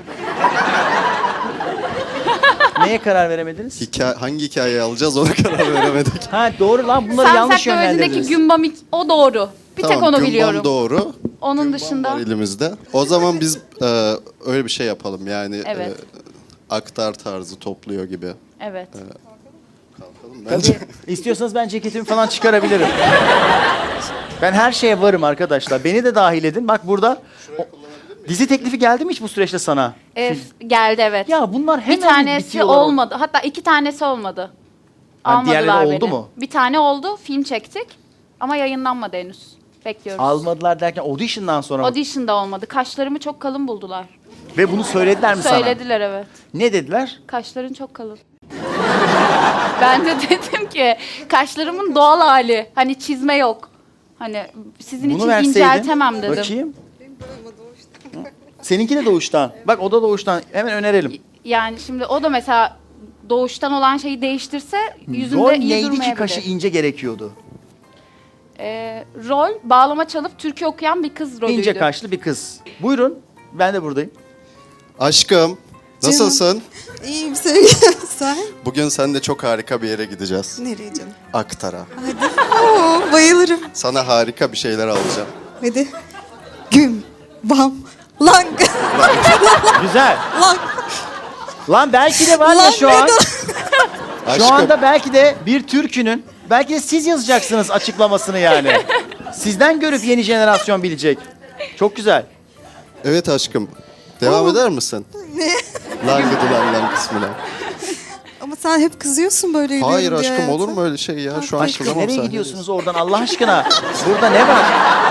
Speaker 1: Neye karar veremediniz?
Speaker 10: Hikaye, hangi hikayeyi alacağız ona karar veremedik.
Speaker 1: Ha doğru lan, bunları yanlış
Speaker 2: Samsak Döveci'ndeki
Speaker 1: yönlendirdiniz.
Speaker 2: Gümbam ik- o doğru. Bir tek
Speaker 10: Tamam,
Speaker 2: onu
Speaker 10: Gümbam
Speaker 2: biliyorum.
Speaker 10: doğru.
Speaker 2: Onun
Speaker 10: Gümbam
Speaker 2: dışında
Speaker 10: var elimizde. O zaman biz e, öyle bir şey yapalım yani
Speaker 2: Evet.
Speaker 10: e, aktar tarzı topluyor gibi.
Speaker 2: evet.
Speaker 10: Bence.
Speaker 1: İstiyorsanız ben ceketimi falan çıkarabilirim. Ben her şeye varım arkadaşlar. Beni de dahil edin. Bak burada o- dizi teklifi geldi mi hiç bu süreçte sana?
Speaker 2: E, geldi evet.
Speaker 1: Ya bunlar hemen
Speaker 2: bir tanesi
Speaker 1: bitiyorlar.
Speaker 2: olmadı. Hatta iki tanesi olmadı.
Speaker 1: Ha, diğerleri
Speaker 2: Almadılar
Speaker 1: oldu
Speaker 2: beni.
Speaker 1: mu?
Speaker 2: Bir tane oldu. Film çektik. Ama yayınlanmadı henüz. Bekliyoruz.
Speaker 1: Almadılar derken audition'dan sonra mı?
Speaker 2: Audition'da olmadı. Kaşlarımı çok kalın buldular.
Speaker 1: Ve bunu söylediler mi sana?
Speaker 2: Söylediler evet.
Speaker 1: Ne dediler?
Speaker 2: Kaşların çok kalın. Ben de dedim ki kaşlarımın doğal hali. Hani çizme yok. Hani sizin
Speaker 1: Bunu
Speaker 2: için
Speaker 1: verseydin.
Speaker 2: inceltemem dedim.
Speaker 1: Bakayım. Seninki de doğuştan. Bak o da doğuştan. Hemen önerelim.
Speaker 2: Yani şimdi o da mesela doğuştan olan şeyi değiştirse yüzümde
Speaker 1: Rol
Speaker 2: iyi
Speaker 1: neydi ki
Speaker 2: durmayabilir.
Speaker 1: kaşı ince gerekiyordu?
Speaker 2: Ee, rol bağlama çalıp türkü okuyan bir kız rolüydü.
Speaker 1: İnce kaşlı bir kız. Buyurun. Ben de buradayım.
Speaker 10: Aşkım nasılsın?
Speaker 9: İyiyim sevgilim. Sen?
Speaker 10: Bugün seninle çok harika bir yere gideceğiz.
Speaker 9: Nereye canım?
Speaker 10: Aktar'a.
Speaker 9: Oo, bayılırım.
Speaker 10: Sana harika bir şeyler alacağım.
Speaker 9: Hadi. Güm, bam, lang,
Speaker 1: Güzel.
Speaker 9: lang.
Speaker 1: Lan belki de var ya
Speaker 9: Lan
Speaker 1: şu an.
Speaker 10: Aşkım.
Speaker 1: Şu anda belki de bir türkünün, belki de siz yazacaksınız açıklamasını yani. Sizden görüp yeni jenerasyon bilecek. Çok güzel.
Speaker 10: Evet aşkım. Devam eder misin?
Speaker 9: Ne?
Speaker 10: Langıdı lang lang kısmına.
Speaker 9: Ama sen hep kızıyorsun böyle yürüyorum
Speaker 10: Hayır
Speaker 9: diye
Speaker 10: aşkım
Speaker 9: hayata.
Speaker 10: olur mu öyle şey ya? Şu an
Speaker 1: Aşkım
Speaker 10: kızamam
Speaker 1: nereye
Speaker 10: sen.
Speaker 1: gidiyorsunuz oradan Allah aşkına? Burada ne var?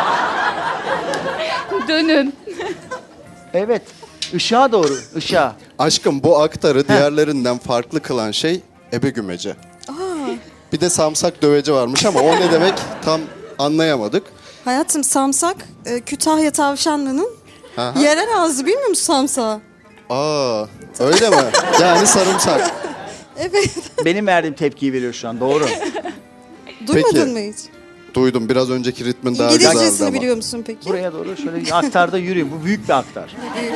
Speaker 2: Dönün.
Speaker 1: Evet. Işığa doğru, ışığa.
Speaker 10: Aşkım bu aktarı diğerlerinden farklı kılan şey ebe gümeci. Bir de samsak döveci varmış ama o ne demek tam anlayamadık.
Speaker 9: Hayatım samsak e, Kütahya Tavşanlı'nın
Speaker 10: Aha.
Speaker 9: yerel ağzı, bilmiyor musun samsağı?
Speaker 10: Aa, öyle mi? Yani sarımsak.
Speaker 9: Evet.
Speaker 1: Benim verdiğim tepkiyi veriyor şu an, doğru.
Speaker 9: Duymadın mı hiç?
Speaker 10: Duydum biraz önceki ritmin daha güzeldi
Speaker 9: İngilizcesini
Speaker 10: ama.
Speaker 9: biliyor musun peki?
Speaker 1: Buraya doğru şöyle aktarda yürüyün. Bu büyük bir aktar.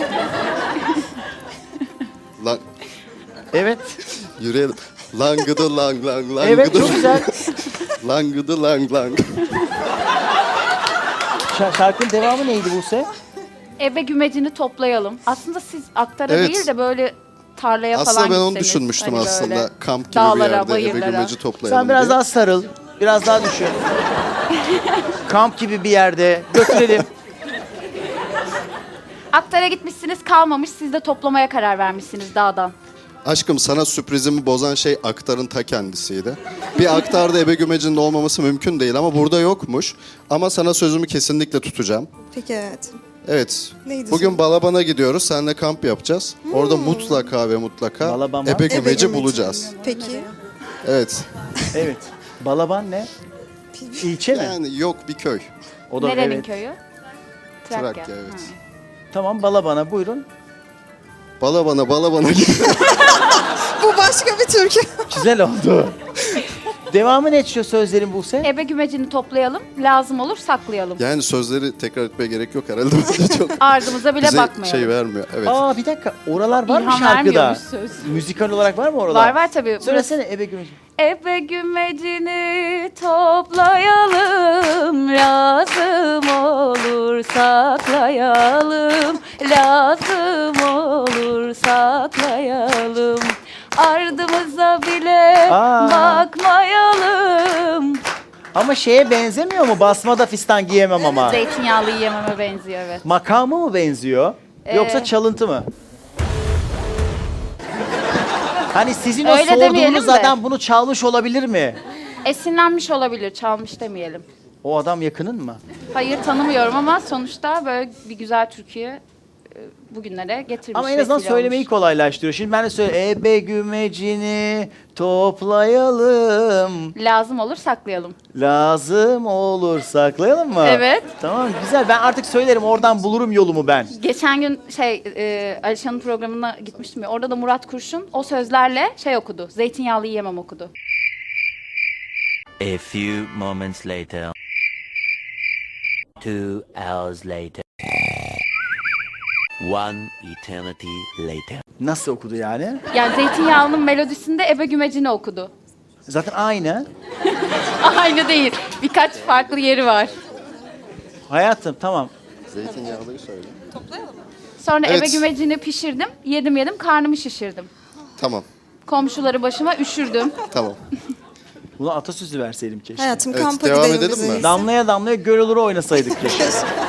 Speaker 10: Lan,
Speaker 1: Evet.
Speaker 10: yürüyelim. Langıdı lang lang langıdı.
Speaker 1: Evet, çok güzel.
Speaker 10: Langıdı lang lang.
Speaker 1: Şa- şarkının devamı neydi Buse?
Speaker 2: Ebe gümecini toplayalım. Aslında siz aktara
Speaker 10: Evet.
Speaker 2: değil de böyle tarlaya
Speaker 10: Aslında
Speaker 2: falan
Speaker 10: ben onu
Speaker 2: gitseniz.
Speaker 10: düşünmüştüm
Speaker 2: Hani
Speaker 10: aslında.
Speaker 2: böyle
Speaker 10: Kamp gibi
Speaker 2: dağlara,
Speaker 10: bir yerde ebe
Speaker 2: bayırlara.
Speaker 10: gümeci toplayalım
Speaker 1: Sen biraz
Speaker 10: diye.
Speaker 1: daha sarıl. Biraz daha düşün. Kamp gibi bir yerde götürelim.
Speaker 2: Aktara gitmişsiniz kalmamış. Siz de toplamaya karar vermişsiniz dağdan.
Speaker 10: Aşkım sana sürprizimi bozan şey aktarın ta kendisiydi. Bir aktarda ebe gümecinin olmaması mümkün değil ama burada yokmuş. Ama sana sözümü kesinlikle tutacağım.
Speaker 9: Peki hayatım.
Speaker 10: Evet.
Speaker 9: Neydi
Speaker 10: Bugün
Speaker 9: söyle?
Speaker 10: Balaban'a gidiyoruz. Seninle kamp yapacağız. Orada mutlaka ve mutlaka
Speaker 1: Balaban mı?
Speaker 10: ebe
Speaker 9: Ebe
Speaker 10: gümeci
Speaker 9: gümeci.
Speaker 10: bulacağız.
Speaker 9: Peki.
Speaker 10: Evet.
Speaker 1: Evet. Balaban ne? İlçe mi?
Speaker 10: Yani yok bir köy.
Speaker 1: O da
Speaker 2: Nerenin
Speaker 1: evet.
Speaker 2: köyü?
Speaker 10: Trakya evet.
Speaker 2: Ha.
Speaker 1: Tamam Balaban'a buyurun.
Speaker 10: Balaban'a Balaban'a gidiyoruz.
Speaker 9: Bu başka bir türkü.
Speaker 1: Güzel oldu. Devamı ne şu sözlerin Buse?
Speaker 2: Ebe gümecini toplayalım, lazım olur saklayalım.
Speaker 10: Yani sözleri tekrar etmeye gerek yok herhalde. Bize çok
Speaker 2: Ardımıza bile
Speaker 10: bize
Speaker 2: bakmayalım.
Speaker 10: şey vermiyor. Evet.
Speaker 1: Aa bir dakika, oralar var mı
Speaker 2: İlham
Speaker 1: şarkıda?
Speaker 2: vermiyormuş söz.
Speaker 1: Müzikal olarak var mı oralar?
Speaker 2: Var var tabii.
Speaker 1: Söylesene Ebe Gümeci.
Speaker 2: Ebe gümecini toplayalım, lazım olur saklayalım, lazım olur saklayalım, ardımıza bile
Speaker 1: Aa.
Speaker 2: bakmayalım.
Speaker 1: Ama şeye benzemiyor mu? Basmada fistan giyemem ama.
Speaker 2: Zeytinyağlı yiyememe benziyor, evet.
Speaker 1: Makamı mı benziyor?
Speaker 2: Ee,
Speaker 1: Yoksa çalıntı mı? Hani sizin o
Speaker 2: Öyle demeyelim
Speaker 1: sorduğunuz
Speaker 2: de.
Speaker 1: adam bunu çalmış olabilir mi?
Speaker 2: Esinlenmiş olabilir, çalmış demeyelim.
Speaker 1: O adam yakının mı?
Speaker 2: Hayır, tanımıyorum ama sonuçta böyle bir güzel türküyü e, bugünlere getirmiş.
Speaker 1: Ama en azından
Speaker 2: vesile
Speaker 1: söylemeyi
Speaker 2: olmuş.
Speaker 1: kolaylaştırıyor. Şimdi ben de söyle Ebe gümecini toplayalım.
Speaker 2: Lazım olur saklayalım.
Speaker 1: Lazım olur saklayalım mı?
Speaker 2: Evet.
Speaker 1: Tamam güzel, ben artık söylerim, oradan bulurum yolumu ben.
Speaker 2: Geçen gün şey e, Alişan'ın programına gitmiştim ya. Orada da Murat Kurşun o sözlerle şey okudu. Zeytinyağlı yiyemem okudu.
Speaker 11: A few moments later. Two hours later. One eternity later.
Speaker 1: Nasıl okudu yani?
Speaker 2: Yani Zeytinyağlı'nın melodisinde Ebe Gümeci'ni okudu.
Speaker 1: Zaten aynı.
Speaker 2: Aynı değil. Birkaç farklı yeri var.
Speaker 1: Hayatım tamam.
Speaker 10: Zeytinyağlıyı söyle.
Speaker 2: Sonra
Speaker 10: Evet.
Speaker 2: Ebe Gümeci'ni pişirdim. Yedim yedim karnımı şişirdim.
Speaker 10: Tamam.
Speaker 2: Komşuları başıma üşürdüm.
Speaker 10: Tamam.
Speaker 1: Buna atasözü verseydim keşke.
Speaker 9: Hayatım
Speaker 10: Evet,
Speaker 9: kampa
Speaker 10: devam
Speaker 9: gidelim
Speaker 10: edelim
Speaker 9: bize.
Speaker 10: mi?
Speaker 1: Damlaya damlaya göl olur oynasaydık keşke.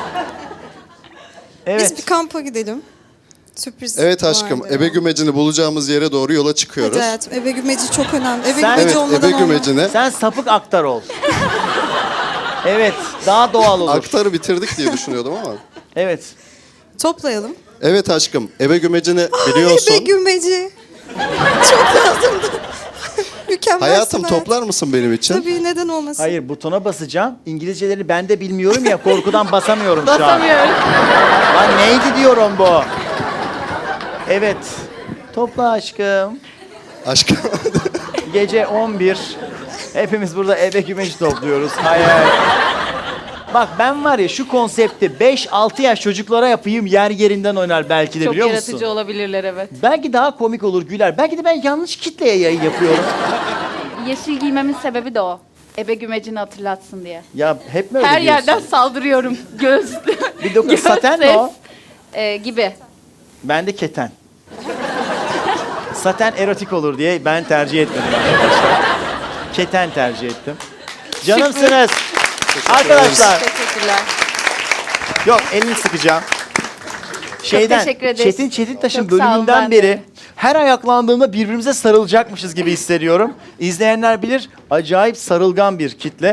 Speaker 1: Evet.
Speaker 9: Biz bir kampa gidelim. Sürpriz
Speaker 10: Evet aşkım.
Speaker 9: vardı.
Speaker 10: Ebe gümecini bulacağımız yere doğru yola çıkıyoruz.
Speaker 9: Hadi hayatım. Ebe gümeci çok önemli. Ebe
Speaker 1: Sen-
Speaker 9: gümeci
Speaker 10: Evet,
Speaker 9: olmadan
Speaker 10: ebe
Speaker 9: olmaz.
Speaker 10: gümecine.
Speaker 1: Sen sapık aktar ol. Evet, daha doğal olur.
Speaker 10: Aktarı bitirdik diye düşünüyordum ama.
Speaker 1: Evet.
Speaker 9: Toplayalım.
Speaker 10: Evet aşkım. Ebe gümecini biliyorsun.
Speaker 9: Ebe gümeci. Çok lazımdı. Mükemmel.
Speaker 10: Hayatım toplar mısın benim için?
Speaker 9: Tabii neden olmasın.
Speaker 1: Hayır, butona basacağım. İngilizceleri ben de bilmiyorum ya, korkudan basamıyorum şu an.
Speaker 2: Basamıyorum.
Speaker 1: Lan neydi diyorum bu? Evet. Topla aşkım.
Speaker 10: Aşkım.
Speaker 1: Gece on bir. Hepimiz burada ebe gümeci topluyoruz. Hayal. Bak ben var ya şu konsepti beş altı yaş çocuklara yapayım, yer yerinden oynar belki de,
Speaker 2: Çok
Speaker 1: biliyor
Speaker 2: yaratıcı
Speaker 1: musun?
Speaker 2: olabilirler, evet.
Speaker 1: Belki daha komik olur, güler. Belki de ben yanlış kitleye yayın yapıyorum.
Speaker 2: Yeşil giymemin sebebi de o. Ebe Gümeci'ni hatırlatsın diye.
Speaker 1: Ya hep mi öyle
Speaker 2: Her
Speaker 1: diyorsun?
Speaker 2: yerden saldırıyorum. Göz.
Speaker 1: Bir dokun
Speaker 2: göz,
Speaker 1: saten mi
Speaker 2: ses,
Speaker 1: o?
Speaker 2: e, gibi.
Speaker 1: Ben de keten. Saten erotik olur diye ben tercih etmedim arkadaşlar. Keten tercih ettim. Canımsınız. Arkadaşlar.
Speaker 2: Teşekkürler.
Speaker 1: Yok, elini sıkacağım. Şeyden,
Speaker 2: teşekkür ederiz.
Speaker 1: Çetin Çetintaş'ın
Speaker 2: Çok sağ olun,
Speaker 1: bölümünden
Speaker 2: ben de.
Speaker 1: beri her ayaklandığımda birbirimize sarılacakmışız gibi hissediyorum. İzleyenler bilir, acayip sarılgan bir kitle.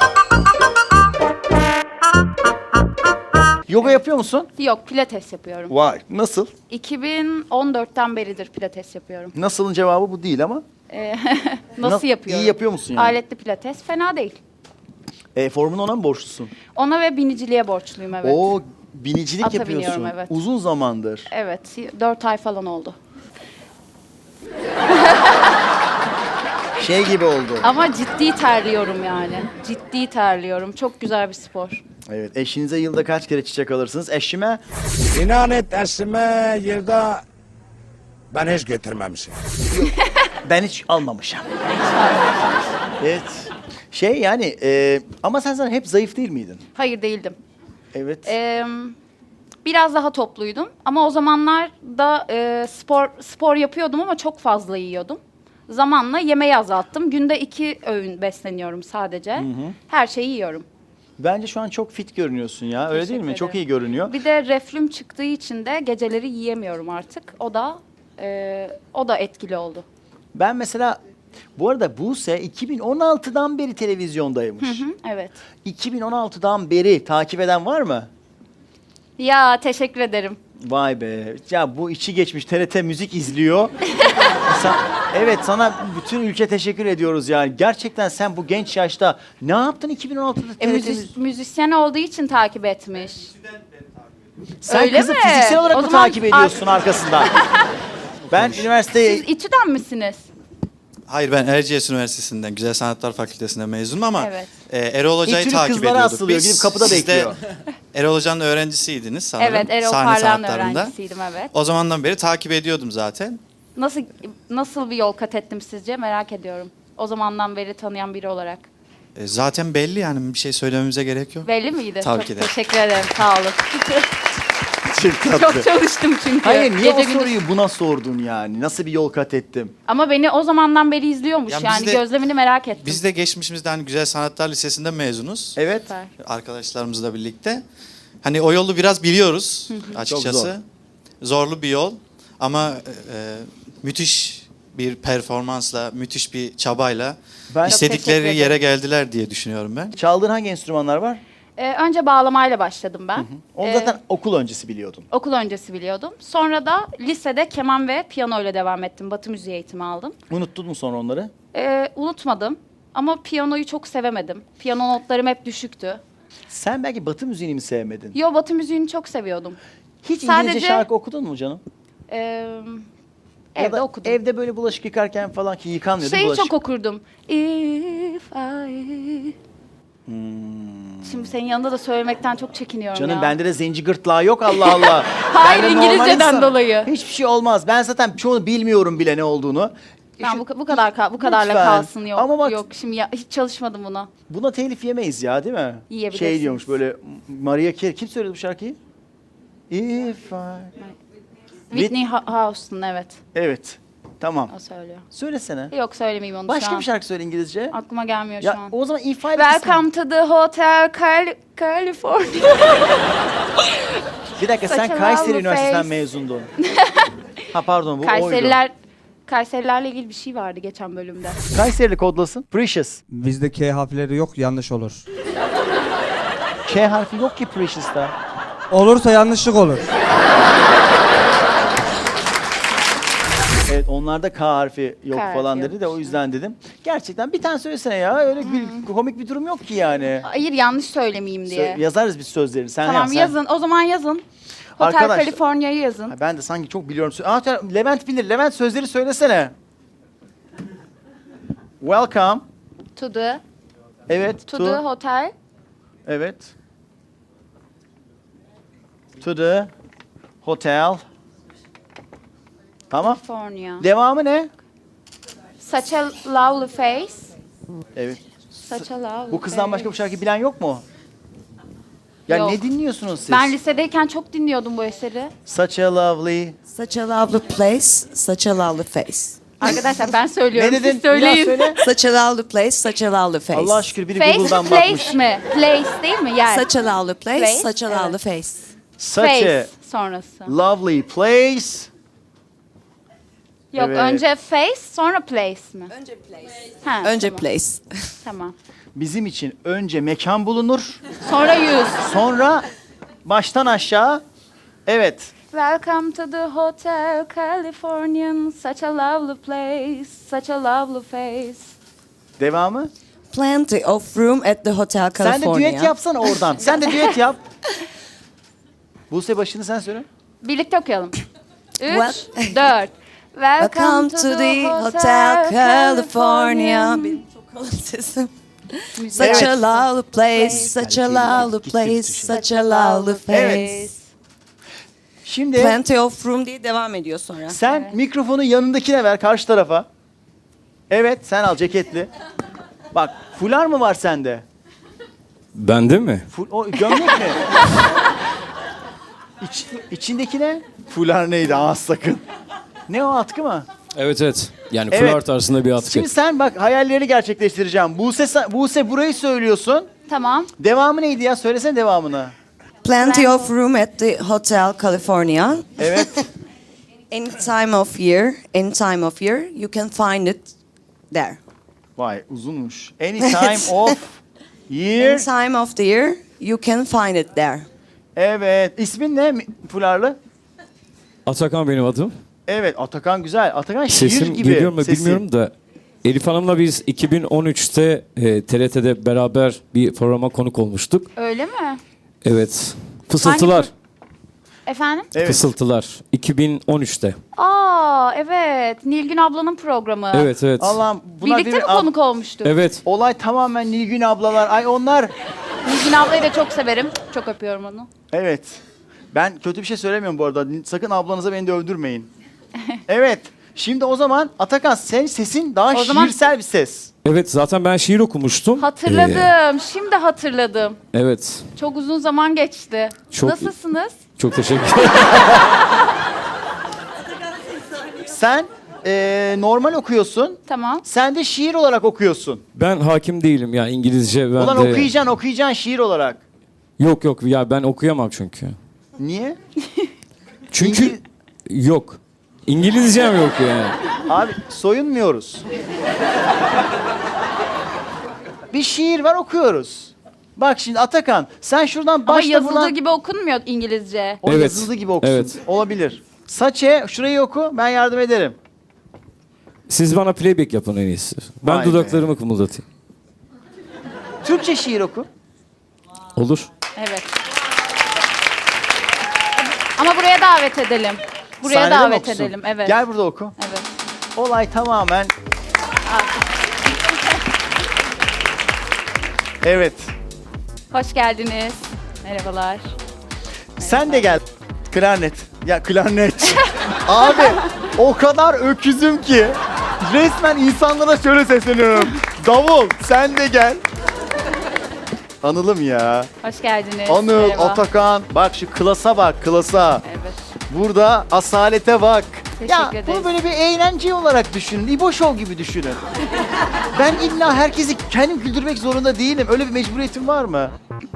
Speaker 1: Yoga yapıyor musun?
Speaker 2: Yok, pilates yapıyorum.
Speaker 1: Vay, nasıl?
Speaker 2: iki bin on dörtten beridir pilates yapıyorum.
Speaker 1: Nasılın cevabı bu değil ama.
Speaker 2: Ee, Nasıl
Speaker 1: Na-
Speaker 2: yapıyorum?
Speaker 1: iyi yapıyor musun yani?
Speaker 2: Aletli pilates fena değil.
Speaker 1: E, formuna ona mı borçlusun?
Speaker 2: Ona ve biniciliğe borçluyum, evet.
Speaker 1: O binicilik
Speaker 2: Ata
Speaker 1: yapıyorsun.
Speaker 2: biniyorum, evet.
Speaker 1: Uzun zamandır.
Speaker 2: Evet, dört ay falan oldu.
Speaker 1: Şey gibi oldu.
Speaker 2: Ama ciddi terliyorum yani. Ciddi terliyorum. Çok güzel bir spor.
Speaker 1: Evet, eşinize yılda kaç kere çiçek alırsınız? Eşime
Speaker 12: İnan et eşime yılda ben hiç getirmemişim.
Speaker 1: ben hiç almamışım. Evet. Şey yani e, ama sen zaten hep zayıf değil miydin?
Speaker 2: Hayır, değildim.
Speaker 1: Evet.
Speaker 2: Ee, biraz daha topluydum. Ama o zamanlar da e, spor spor yapıyordum ama çok fazla yiyordum. Zamanla yemeği azalttım. Günde iki öğün besleniyorum sadece. Her şeyi yiyorum.
Speaker 1: Bence şu an çok fit görünüyorsun ya. Öyle değil mi?
Speaker 2: Teşekkür
Speaker 1: Çok
Speaker 2: ederim.
Speaker 1: iyi görünüyor.
Speaker 2: Bir de reflüm çıktığı için de geceleri yiyemiyorum artık. O da e, o da etkili oldu.
Speaker 1: Ben mesela bu arada Buse iki bin on altıdan beri televizyondaymış.
Speaker 2: Hı hı, evet.
Speaker 1: iki bin on altıdan beri takip eden var mı?
Speaker 2: Ya teşekkür ederim.
Speaker 1: Vay be. Ya bu içi geçmiş T R T Müzik izliyor. Sen- evet, sana bütün ülke teşekkür ediyoruz yani. Gerçekten sen bu genç yaşta ne yaptın iki bin on altıda
Speaker 2: E,
Speaker 1: T R T
Speaker 2: müzis-
Speaker 1: Müzik?
Speaker 2: müzisyen olduğu için takip etmiş.
Speaker 1: Sen
Speaker 2: Öyle
Speaker 1: kızı
Speaker 2: mi?
Speaker 1: fiziksel olarak
Speaker 2: O
Speaker 1: mı
Speaker 2: zaman
Speaker 1: takip ediyorsun arkasından? Ben üniversiteye...
Speaker 2: Siz İTÜ'den misiniz?
Speaker 13: Hayır, ben Erciyes Üniversitesi'nden Güzel Sanatlar Fakültesi'nden mezunum ama
Speaker 2: Evet.
Speaker 13: e, Erol Hoca'yı
Speaker 1: İlk
Speaker 13: takip
Speaker 1: kızlara
Speaker 13: ediyorduk.
Speaker 1: asılıyor, gidip kapıda
Speaker 13: siz de
Speaker 1: bekliyor.
Speaker 13: Erol Hoca'nın öğrencisiydiniz sanırım.
Speaker 2: Evet, Erol
Speaker 13: sahne
Speaker 2: Parlağ'ın
Speaker 13: sanatlarında.
Speaker 2: öğrencisiydim, evet.
Speaker 13: O zamandan beri takip ediyordum zaten.
Speaker 2: Nasıl nasıl bir yol kat ettim sizce? Merak ediyorum. O zamandan beri tanıyan biri olarak.
Speaker 13: E, zaten belli yani bir şey söylememize gerek yok.
Speaker 2: Belli miydi?
Speaker 13: Tabii
Speaker 2: Çok
Speaker 13: ki de.
Speaker 2: teşekkür ederim. Sağ olun.
Speaker 1: Çok tatlı.
Speaker 2: Çok çalıştım çünkü.
Speaker 1: Hayır niye
Speaker 2: Gece
Speaker 1: o
Speaker 2: gündüz-
Speaker 1: soruyu buna sordun yani? Nasıl bir yol kat ettim?
Speaker 2: Ama beni o zamandan beri izliyormuş.
Speaker 13: Ya biz
Speaker 2: yani
Speaker 13: de-
Speaker 2: gözlemini merak ettim.
Speaker 13: Biz de geçmişimizde hani Güzel Sanatlar Lisesi'nden mezunuz.
Speaker 1: Evet.
Speaker 2: Süper.
Speaker 13: Arkadaşlarımızla birlikte. Hani o yolu biraz biliyoruz açıkçası.
Speaker 1: Çok zor.
Speaker 13: Zorlu bir yol ama e, müthiş bir performansla, müthiş bir çabayla
Speaker 1: Ben-
Speaker 2: Çok teşekkür
Speaker 13: istedikleri
Speaker 2: ederim.
Speaker 13: yere geldiler diye düşünüyorum ben.
Speaker 1: Çaldığın hangi enstrümanlar var?
Speaker 2: Ee, önce bağlamayla başladım ben.
Speaker 1: Onu
Speaker 2: Ee,
Speaker 1: zaten okul öncesi biliyordun.
Speaker 2: Okul öncesi biliyordum. Sonra da lisede keman ve piyano ile devam ettim. Batı müziği eğitimi aldım.
Speaker 1: Unuttun mu sonra onları?
Speaker 2: Ee, unutmadım ama piyanoyu çok sevemedim. Piyano notlarım hep düşüktü.
Speaker 1: Sen belki Batı müziğini mi sevmedin?
Speaker 2: Yo, Batı müziğini çok seviyordum.
Speaker 1: Hiç
Speaker 2: Sadece-
Speaker 1: İngilizce şarkı okudun mu canım?
Speaker 2: Ee,
Speaker 1: Ya
Speaker 2: evde
Speaker 1: da
Speaker 2: okudum.
Speaker 1: Evde böyle bulaşık yıkarken falan ki yıkanmıyor değil mi
Speaker 2: Şeyi
Speaker 1: bulaşık?
Speaker 2: çok okurdum. If I... Şimdi senin yanında da söylemekten çok çekiniyorum
Speaker 1: Canım
Speaker 2: ya.
Speaker 1: bende de zenci gırtlağı yok Allah Allah.
Speaker 2: Hayır,
Speaker 1: Ben de normal
Speaker 2: İngilizceden
Speaker 1: insan-
Speaker 2: dolayı.
Speaker 1: Hiçbir şey olmaz. Ben zaten çoğunu bilmiyorum bile ne olduğunu.
Speaker 2: Ben bu, bu kadar kal- bu kadarla
Speaker 1: Lütfen.
Speaker 2: kalsın yok.
Speaker 1: Ama bak-
Speaker 2: Yok şimdi ya, hiç çalışmadım buna.
Speaker 1: Buna telif yemeyiz ya değil mi?
Speaker 2: Yiyebilirsiniz.
Speaker 1: Şey diyormuş böyle Maria Carey. Kim söyledi bu şarkıyı? If I...
Speaker 2: Whitney Ha- Houston, evet.
Speaker 1: Evet. Tamam.
Speaker 2: O söylüyor.
Speaker 1: Söylesene.
Speaker 2: Yok, söylemeyeyim onu şu
Speaker 1: Başka
Speaker 2: an.
Speaker 1: bir şarkı söyle İngilizce.
Speaker 2: Aklıma gelmiyor
Speaker 1: Ya
Speaker 2: şu an.
Speaker 1: o zaman If I'yle
Speaker 2: Welcome to the Hotel Cal- California.
Speaker 1: Bir dakika sen
Speaker 2: Such a
Speaker 1: Kayseri
Speaker 2: lovely
Speaker 1: Üniversitesi'nden
Speaker 2: face.
Speaker 1: mezundun. Ha pardon bu oydu.
Speaker 2: Kayseriler Kayserilerle ilgili bir şey vardı geçen bölümde.
Speaker 1: Kayserili kodlasın. Precious.
Speaker 14: Bizde K harfleri yok, yanlış olur.
Speaker 1: K harfi yok ki Precious'ta.
Speaker 14: Olursa yanlışlık olur.
Speaker 1: Evet onlarda K harfi yok
Speaker 2: K harfi
Speaker 1: falan
Speaker 2: yok.
Speaker 1: dedi de o yüzden dedim. Gerçekten bir tane söylesene ya. Öyle bir komik bir durum yok ki yani.
Speaker 2: Hayır, yanlış söylemeyeyim diye.
Speaker 1: Sö- yazarız biz sözleri. Sen
Speaker 2: Tamam
Speaker 1: yap, sen.
Speaker 2: yazın. O zaman yazın. Hotel
Speaker 1: Arkadaşlar-
Speaker 2: California'yı yazın.
Speaker 1: Ha, ben de sanki çok biliyorum. Sö- Aa, tamam, Levent bilir. Levent sözleri söylesene. Welcome.
Speaker 2: To the
Speaker 1: Evet.
Speaker 2: to, the hotel.
Speaker 1: Evet. To the hotel. Tamam.
Speaker 2: California.
Speaker 1: Devamı ne?
Speaker 2: Such a lovely face.
Speaker 1: Evet.
Speaker 2: Such a lovely
Speaker 1: Bu kızdan başka bu şarkıyı bilen yok mu? Ya
Speaker 2: Yok.
Speaker 1: ne dinliyorsunuz siz?
Speaker 2: Ben lisedeyken çok dinliyordum bu eseri.
Speaker 1: Such a lovely.
Speaker 15: Such a lovely place, such a lovely face.
Speaker 2: Arkadaşlar ben söylüyorum.
Speaker 1: Ne dedin?
Speaker 2: Siz söyleyin.
Speaker 1: Bir daha söyle.
Speaker 15: Such a lovely place, such a lovely face.
Speaker 1: Allah şükür biri
Speaker 2: Face,
Speaker 1: Google'dan
Speaker 2: place
Speaker 1: bakmış.
Speaker 2: mi? Place değil mi? Yer.
Speaker 15: Such a lovely place,
Speaker 2: Place,
Speaker 15: such a
Speaker 2: evet.
Speaker 15: lovely face.
Speaker 1: Such
Speaker 2: Face
Speaker 1: a
Speaker 2: sonrası.
Speaker 1: lovely place.
Speaker 2: Yok,
Speaker 1: Evet.
Speaker 2: önce face sonra place mi?
Speaker 15: Önce place.
Speaker 2: Ha,
Speaker 15: Önce
Speaker 2: tamam.
Speaker 15: place.
Speaker 2: Tamam.
Speaker 1: Bizim için önce mekan bulunur.
Speaker 2: Sonra yüz.
Speaker 1: Sonra baştan aşağı. Evet.
Speaker 2: Welcome to the Hotel Californian. Such a lovely place. Such a lovely face.
Speaker 1: Devamı.
Speaker 15: Plenty of room at the Hotel
Speaker 1: Sen de
Speaker 15: California.
Speaker 1: düet yapsana oradan. Sen de düet yap. Buse başını sen söyle.
Speaker 2: Birlikte okuyalım. Üç,
Speaker 15: Well-
Speaker 2: dört.
Speaker 15: Welcome to the Hotel California. Benim çok kalın sesim. Such
Speaker 1: Evet.
Speaker 15: a lovely place, such a lovely place, such a lovely face.
Speaker 1: Evet. Şimdi
Speaker 15: Plenty of room diye devam ediyor sonra.
Speaker 1: sen mikrofonu yanındakine ver karşı tarafa. Evet sen al ceketli. Bak fular mı var sende?
Speaker 7: Bende mi?
Speaker 1: Ful, o gömlek mi? İç, içindekine? Fular neydi? Aa sakın. Ne o atkı mı?
Speaker 7: Evet evet. Yani
Speaker 1: Evet.
Speaker 7: fular tarzında bir atkı.
Speaker 1: Şimdi sen bak hayallerini gerçekleştireceğim. Buse, sa- Buse burayı söylüyorsun.
Speaker 2: Tamam.
Speaker 1: Devamı neydi ya? Söylesene devamını.
Speaker 15: Plenty of room at the Hotel California.
Speaker 1: Evet.
Speaker 15: Any time of year, any time of year, you can find it there.
Speaker 1: Vay uzunmuş. Any time of year.
Speaker 15: Any time of the year, you can find it there.
Speaker 1: Evet. İsmin ne mi- fularlı?
Speaker 7: Atakan benim adım.
Speaker 1: Evet Atakan güzel. Atakan şiir
Speaker 7: Sesim
Speaker 1: gibi.
Speaker 7: geliyor mu
Speaker 1: sesi.
Speaker 7: bilmiyorum da Elif Hanım'la biz iki bin on üçte e, T R T'de beraber bir programa konuk olmuştuk.
Speaker 2: Öyle mi?
Speaker 7: Evet. Fısıltılar.
Speaker 2: Hangi Efendim?
Speaker 1: Evet.
Speaker 7: Fısıltılar. iki bin on üçte.
Speaker 2: Aa evet. Nilgün ablanın programı.
Speaker 7: Evet evet.
Speaker 1: Allah'ım. bunlar
Speaker 2: Birlikte mi
Speaker 1: bir-
Speaker 2: konuk olmuştuk?
Speaker 7: Evet.
Speaker 1: Olay tamamen Nilgün ablalar. Ay onlar.
Speaker 2: Nilgün ablayı da çok severim. Çok öpüyorum onu.
Speaker 1: Evet. Ben kötü bir şey söylemiyorum bu arada. Sakın ablanıza beni de öldürmeyin. Evet. Şimdi o zaman Atakan senin sesin daha
Speaker 2: O zaman-
Speaker 1: şiirsel bir ses.
Speaker 7: Evet zaten ben şiir okumuştum.
Speaker 2: Hatırladım.
Speaker 7: Ee,
Speaker 2: Şimdi hatırladım.
Speaker 7: evet.
Speaker 2: Çok uzun zaman geçti.
Speaker 7: Çok-
Speaker 2: Nasılsınız?
Speaker 7: Çok teşekkür ederim.
Speaker 1: Sen eee, normal okuyorsun.
Speaker 2: Tamam.
Speaker 1: Sen de şiir olarak okuyorsun.
Speaker 7: Ben hakim değilim ya İngilizce. Ben
Speaker 1: Ulan
Speaker 7: de...
Speaker 1: okuyacaksın okuyacaksın şiir olarak.
Speaker 7: Yok yok ya ben okuyamam çünkü.
Speaker 1: Niye?
Speaker 7: Çünkü yok. İngilizcem yok yani.
Speaker 1: Abi soyunmuyoruz. Bir şiir var okuyoruz. Bak şimdi Atakan sen şuradan
Speaker 2: Ama
Speaker 1: başla
Speaker 2: yazıldığı
Speaker 1: buradan.
Speaker 2: gibi okunmuyor İngilizce.
Speaker 1: O
Speaker 7: Evet,
Speaker 1: yazıldığı gibi okusun.
Speaker 7: evet.
Speaker 1: Olabilir. Saçe şurayı oku ben yardım ederim.
Speaker 7: Siz bana playback yapın en iyisi. Ben
Speaker 1: Vay be.
Speaker 7: dudaklarımı kımıldatayım.
Speaker 1: Türkçe şiir oku.
Speaker 7: Olur.
Speaker 2: Evet. Ama buraya davet edelim. Buraya
Speaker 1: Sahnede mi
Speaker 2: davet
Speaker 1: okusun?
Speaker 2: edelim. Evet.
Speaker 1: Gel burada oku.
Speaker 2: Evet.
Speaker 1: Olay tamamen... Evet.
Speaker 2: Hoş geldiniz. Merhabalar.
Speaker 1: Sen de gel. Klarnet. Ya klarnet. Abi o kadar öküzüm ki. Resmen insanlara şöyle sesleniyorum. Davul sen de gel. Anılım ya.
Speaker 2: Hoş geldiniz.
Speaker 1: Anıl,
Speaker 2: Merhaba.
Speaker 1: Atakan. Bak şu klasa bak klasa.
Speaker 2: Evet.
Speaker 1: Burada asalete bak.
Speaker 2: Teşekkür
Speaker 1: Ya
Speaker 2: ederiz.
Speaker 1: bunu böyle bir eğlence olarak düşünün. İbo Show gibi düşünün. Ben illa herkesi kendim güldürmek zorunda değilim. Öyle bir mecburiyetim var mı?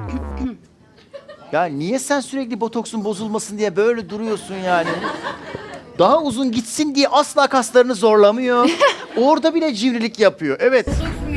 Speaker 1: Ya niye sen sürekli botoksun bozulmasın diye böyle duruyorsun yani? Daha uzun gitsin diye asla kaslarını zorlamıyor. Orada bile civrilik yapıyor. Evet.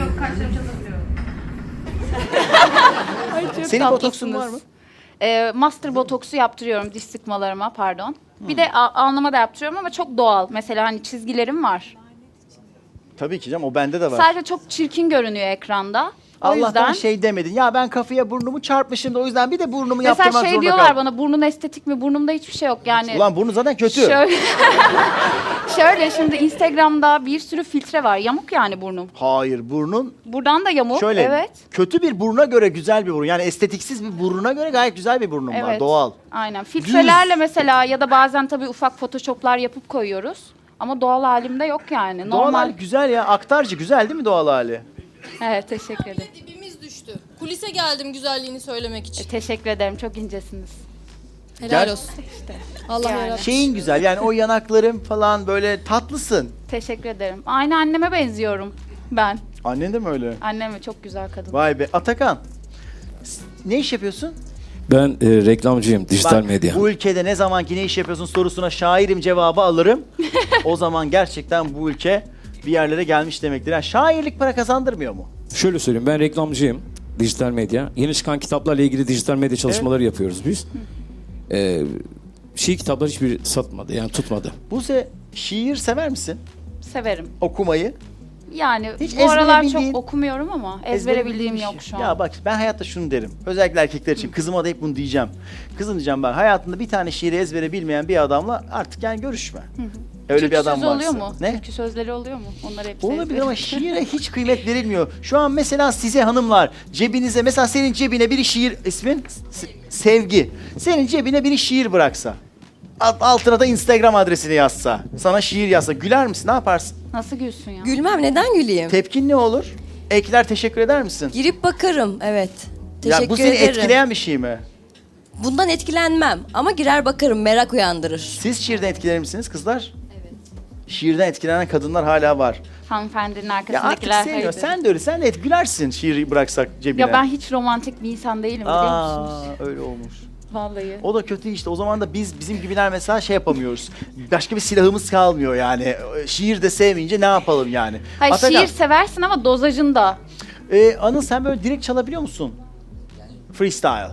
Speaker 1: Senin botoksun var mı?
Speaker 2: Ee, master botoksu yaptırıyorum diş sıkmalarıma pardon. Bir de a- alnıma da yaptırıyorum ama çok doğal. Mesela hani çizgilerim var.
Speaker 1: Tabii ki canım o bende de var.
Speaker 2: Sadece çok çirkin görünüyor ekranda. O
Speaker 1: Allah'tan
Speaker 2: yüzden
Speaker 1: şey demedin. Ya ben kafaya burnumu çarpmışım da o yüzden bir de burnumu yaptırmak
Speaker 2: mesela şey
Speaker 1: zorunda
Speaker 2: diyorlar
Speaker 1: kaldım.
Speaker 2: bana burnun estetik mi? Burnumda hiçbir şey yok yani.
Speaker 1: Ulan burnu zaten kötü.
Speaker 2: Şöyle, şöyle şimdi Instagram'da bir sürü filtre var. Yamuk yani burnum.
Speaker 1: Hayır burnun
Speaker 2: Buradan da yamuk.
Speaker 1: şöyle
Speaker 2: Evet.
Speaker 1: kötü bir buruna göre güzel bir burun. Yani estetiksiz bir burnuna göre gayet güzel bir burnum var.
Speaker 2: Evet.
Speaker 1: Doğal.
Speaker 2: Aynen. Filtrelerle mesela ya da bazen tabii ufak photoshoplar yapıp koyuyoruz. Ama doğal halimde yok yani.
Speaker 1: Doğal
Speaker 2: Normal.
Speaker 1: hali güzel ya. Aktarcı güzel değil mi doğal hali?
Speaker 2: Evet teşekkür ederim.
Speaker 16: Dibimiz düştü. Kulise geldim güzelliğini söylemek için.
Speaker 2: E, teşekkür ederim. Çok incesiniz.
Speaker 16: Helal
Speaker 1: Gel.
Speaker 16: olsun. Allah
Speaker 2: Yani.
Speaker 16: yarabbim.
Speaker 1: Şeyin güzel yani o yanakların falan böyle tatlısın.
Speaker 2: Teşekkür ederim. Aynı anneme benziyorum ben.
Speaker 1: Annen de mi öyle?
Speaker 2: Annem de çok güzel kadın.
Speaker 1: Vay be. Atakan. s- Ne iş yapıyorsun?
Speaker 7: Ben e, reklamcıyım, dijital
Speaker 1: Bak,
Speaker 7: medya.
Speaker 1: bu ülkede ne zamanki ne iş yapıyorsun sorusuna şairim cevabı alırım. O zaman gerçekten bu ülke bir yerlere gelmiş demektir. Yani şairlik para kazandırmıyor mu?
Speaker 7: Şöyle söyleyeyim, ben reklamcıyım, dijital medya. Yeni çıkan kitaplarla ilgili dijital medya çalışmaları yapıyoruz biz. Ee, şiir kitapları hiçbir satmadı, yani tutmadı.
Speaker 1: Buse şiir sever misin?
Speaker 2: Severim.
Speaker 1: Okumayı.
Speaker 2: Yani
Speaker 1: Hiç
Speaker 2: bu aralar
Speaker 1: ezbere bildiğin-
Speaker 2: çok okumuyorum ama ezbere
Speaker 1: Ezbere
Speaker 2: bildiğim
Speaker 1: bir
Speaker 2: yok
Speaker 1: şey.
Speaker 2: şu an.
Speaker 1: Ya bak ben hayatta şunu derim. Özellikle erkekler için. Kızıma da hep bunu diyeceğim. Kızım diyeceğim bak hayatında bir tane şiiri ezbere bilmeyen bir adamla artık yani görüşme. Öyle
Speaker 2: Türkü
Speaker 1: bir adam
Speaker 2: sözü
Speaker 1: varsa.
Speaker 2: oluyor mu?
Speaker 1: Ne?
Speaker 2: Türkü sözleri oluyor mu? Onlar hepsi
Speaker 1: Olabilir
Speaker 2: ezbere.
Speaker 1: ama şiire hiç kıymet verilmiyor. Şu an mesela size hanımlar cebinize mesela senin cebine biri şiir ismin S- Sevgi. Senin cebine biri şiir bıraksa. Alt- Altına da Instagram adresini yazsa. Sana şiir yazsa güler misin? Ne yaparsın?
Speaker 2: Nasıl gülsün ya?
Speaker 15: Gülmem, neden güleyim?
Speaker 1: Tepkin ne olur? Ekler teşekkür eder misin?
Speaker 15: Girip bakarım, evet. Teşekkür
Speaker 1: Ya bu seni
Speaker 15: ederim.
Speaker 1: etkileyen bir şey mi?
Speaker 15: Bundan etkilenmem ama girer bakarım, merak uyandırır.
Speaker 1: Siz şiirden etkilenir misiniz kızlar? Evet. Şiirden etkilenen kadınlar hala var.
Speaker 2: Hanımefendinin
Speaker 1: Ya artık
Speaker 2: arkasındakiler
Speaker 1: sevmiyor.
Speaker 2: hayırdır?
Speaker 1: Sen de öyle. Sen de et, gülersin şiiri bıraksak cebine.
Speaker 2: Ya ben hiç romantik bir insan değilim biliyor
Speaker 1: Aa,
Speaker 2: musunuz?
Speaker 1: öyle olmuş.
Speaker 2: Vallahi.
Speaker 1: O da kötü işte. O zaman da biz bizim gibiler mesela şey yapamıyoruz. Başka bir silahımız kalmıyor yani. Şiir de sevmeyince ne yapalım yani?
Speaker 2: Hayır
Speaker 1: Atakan,
Speaker 2: şiir seversin ama dozajında.
Speaker 1: e, Anıl sen böyle direkt çalabiliyor musun? Freestyle.
Speaker 8: Yani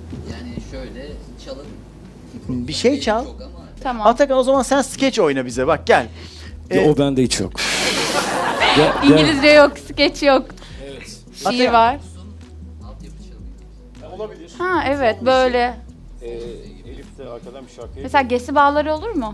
Speaker 8: şöyle çalın.
Speaker 1: Bir şey çal.
Speaker 2: Tamam.
Speaker 1: Atakan o zaman sen skeç oyna bize. Bak gel.
Speaker 7: Ya,
Speaker 1: Ee,
Speaker 7: o bende hiç yok. Gel- gel.
Speaker 2: İngilizce yok, skeç yok. Şiir
Speaker 1: Atakan.
Speaker 2: var.
Speaker 1: Olabilir.
Speaker 2: Ha evet böyle.
Speaker 7: Ee, Elif işte arkadan bir şarkı.
Speaker 2: Mesela Gesi Bağları olur mu?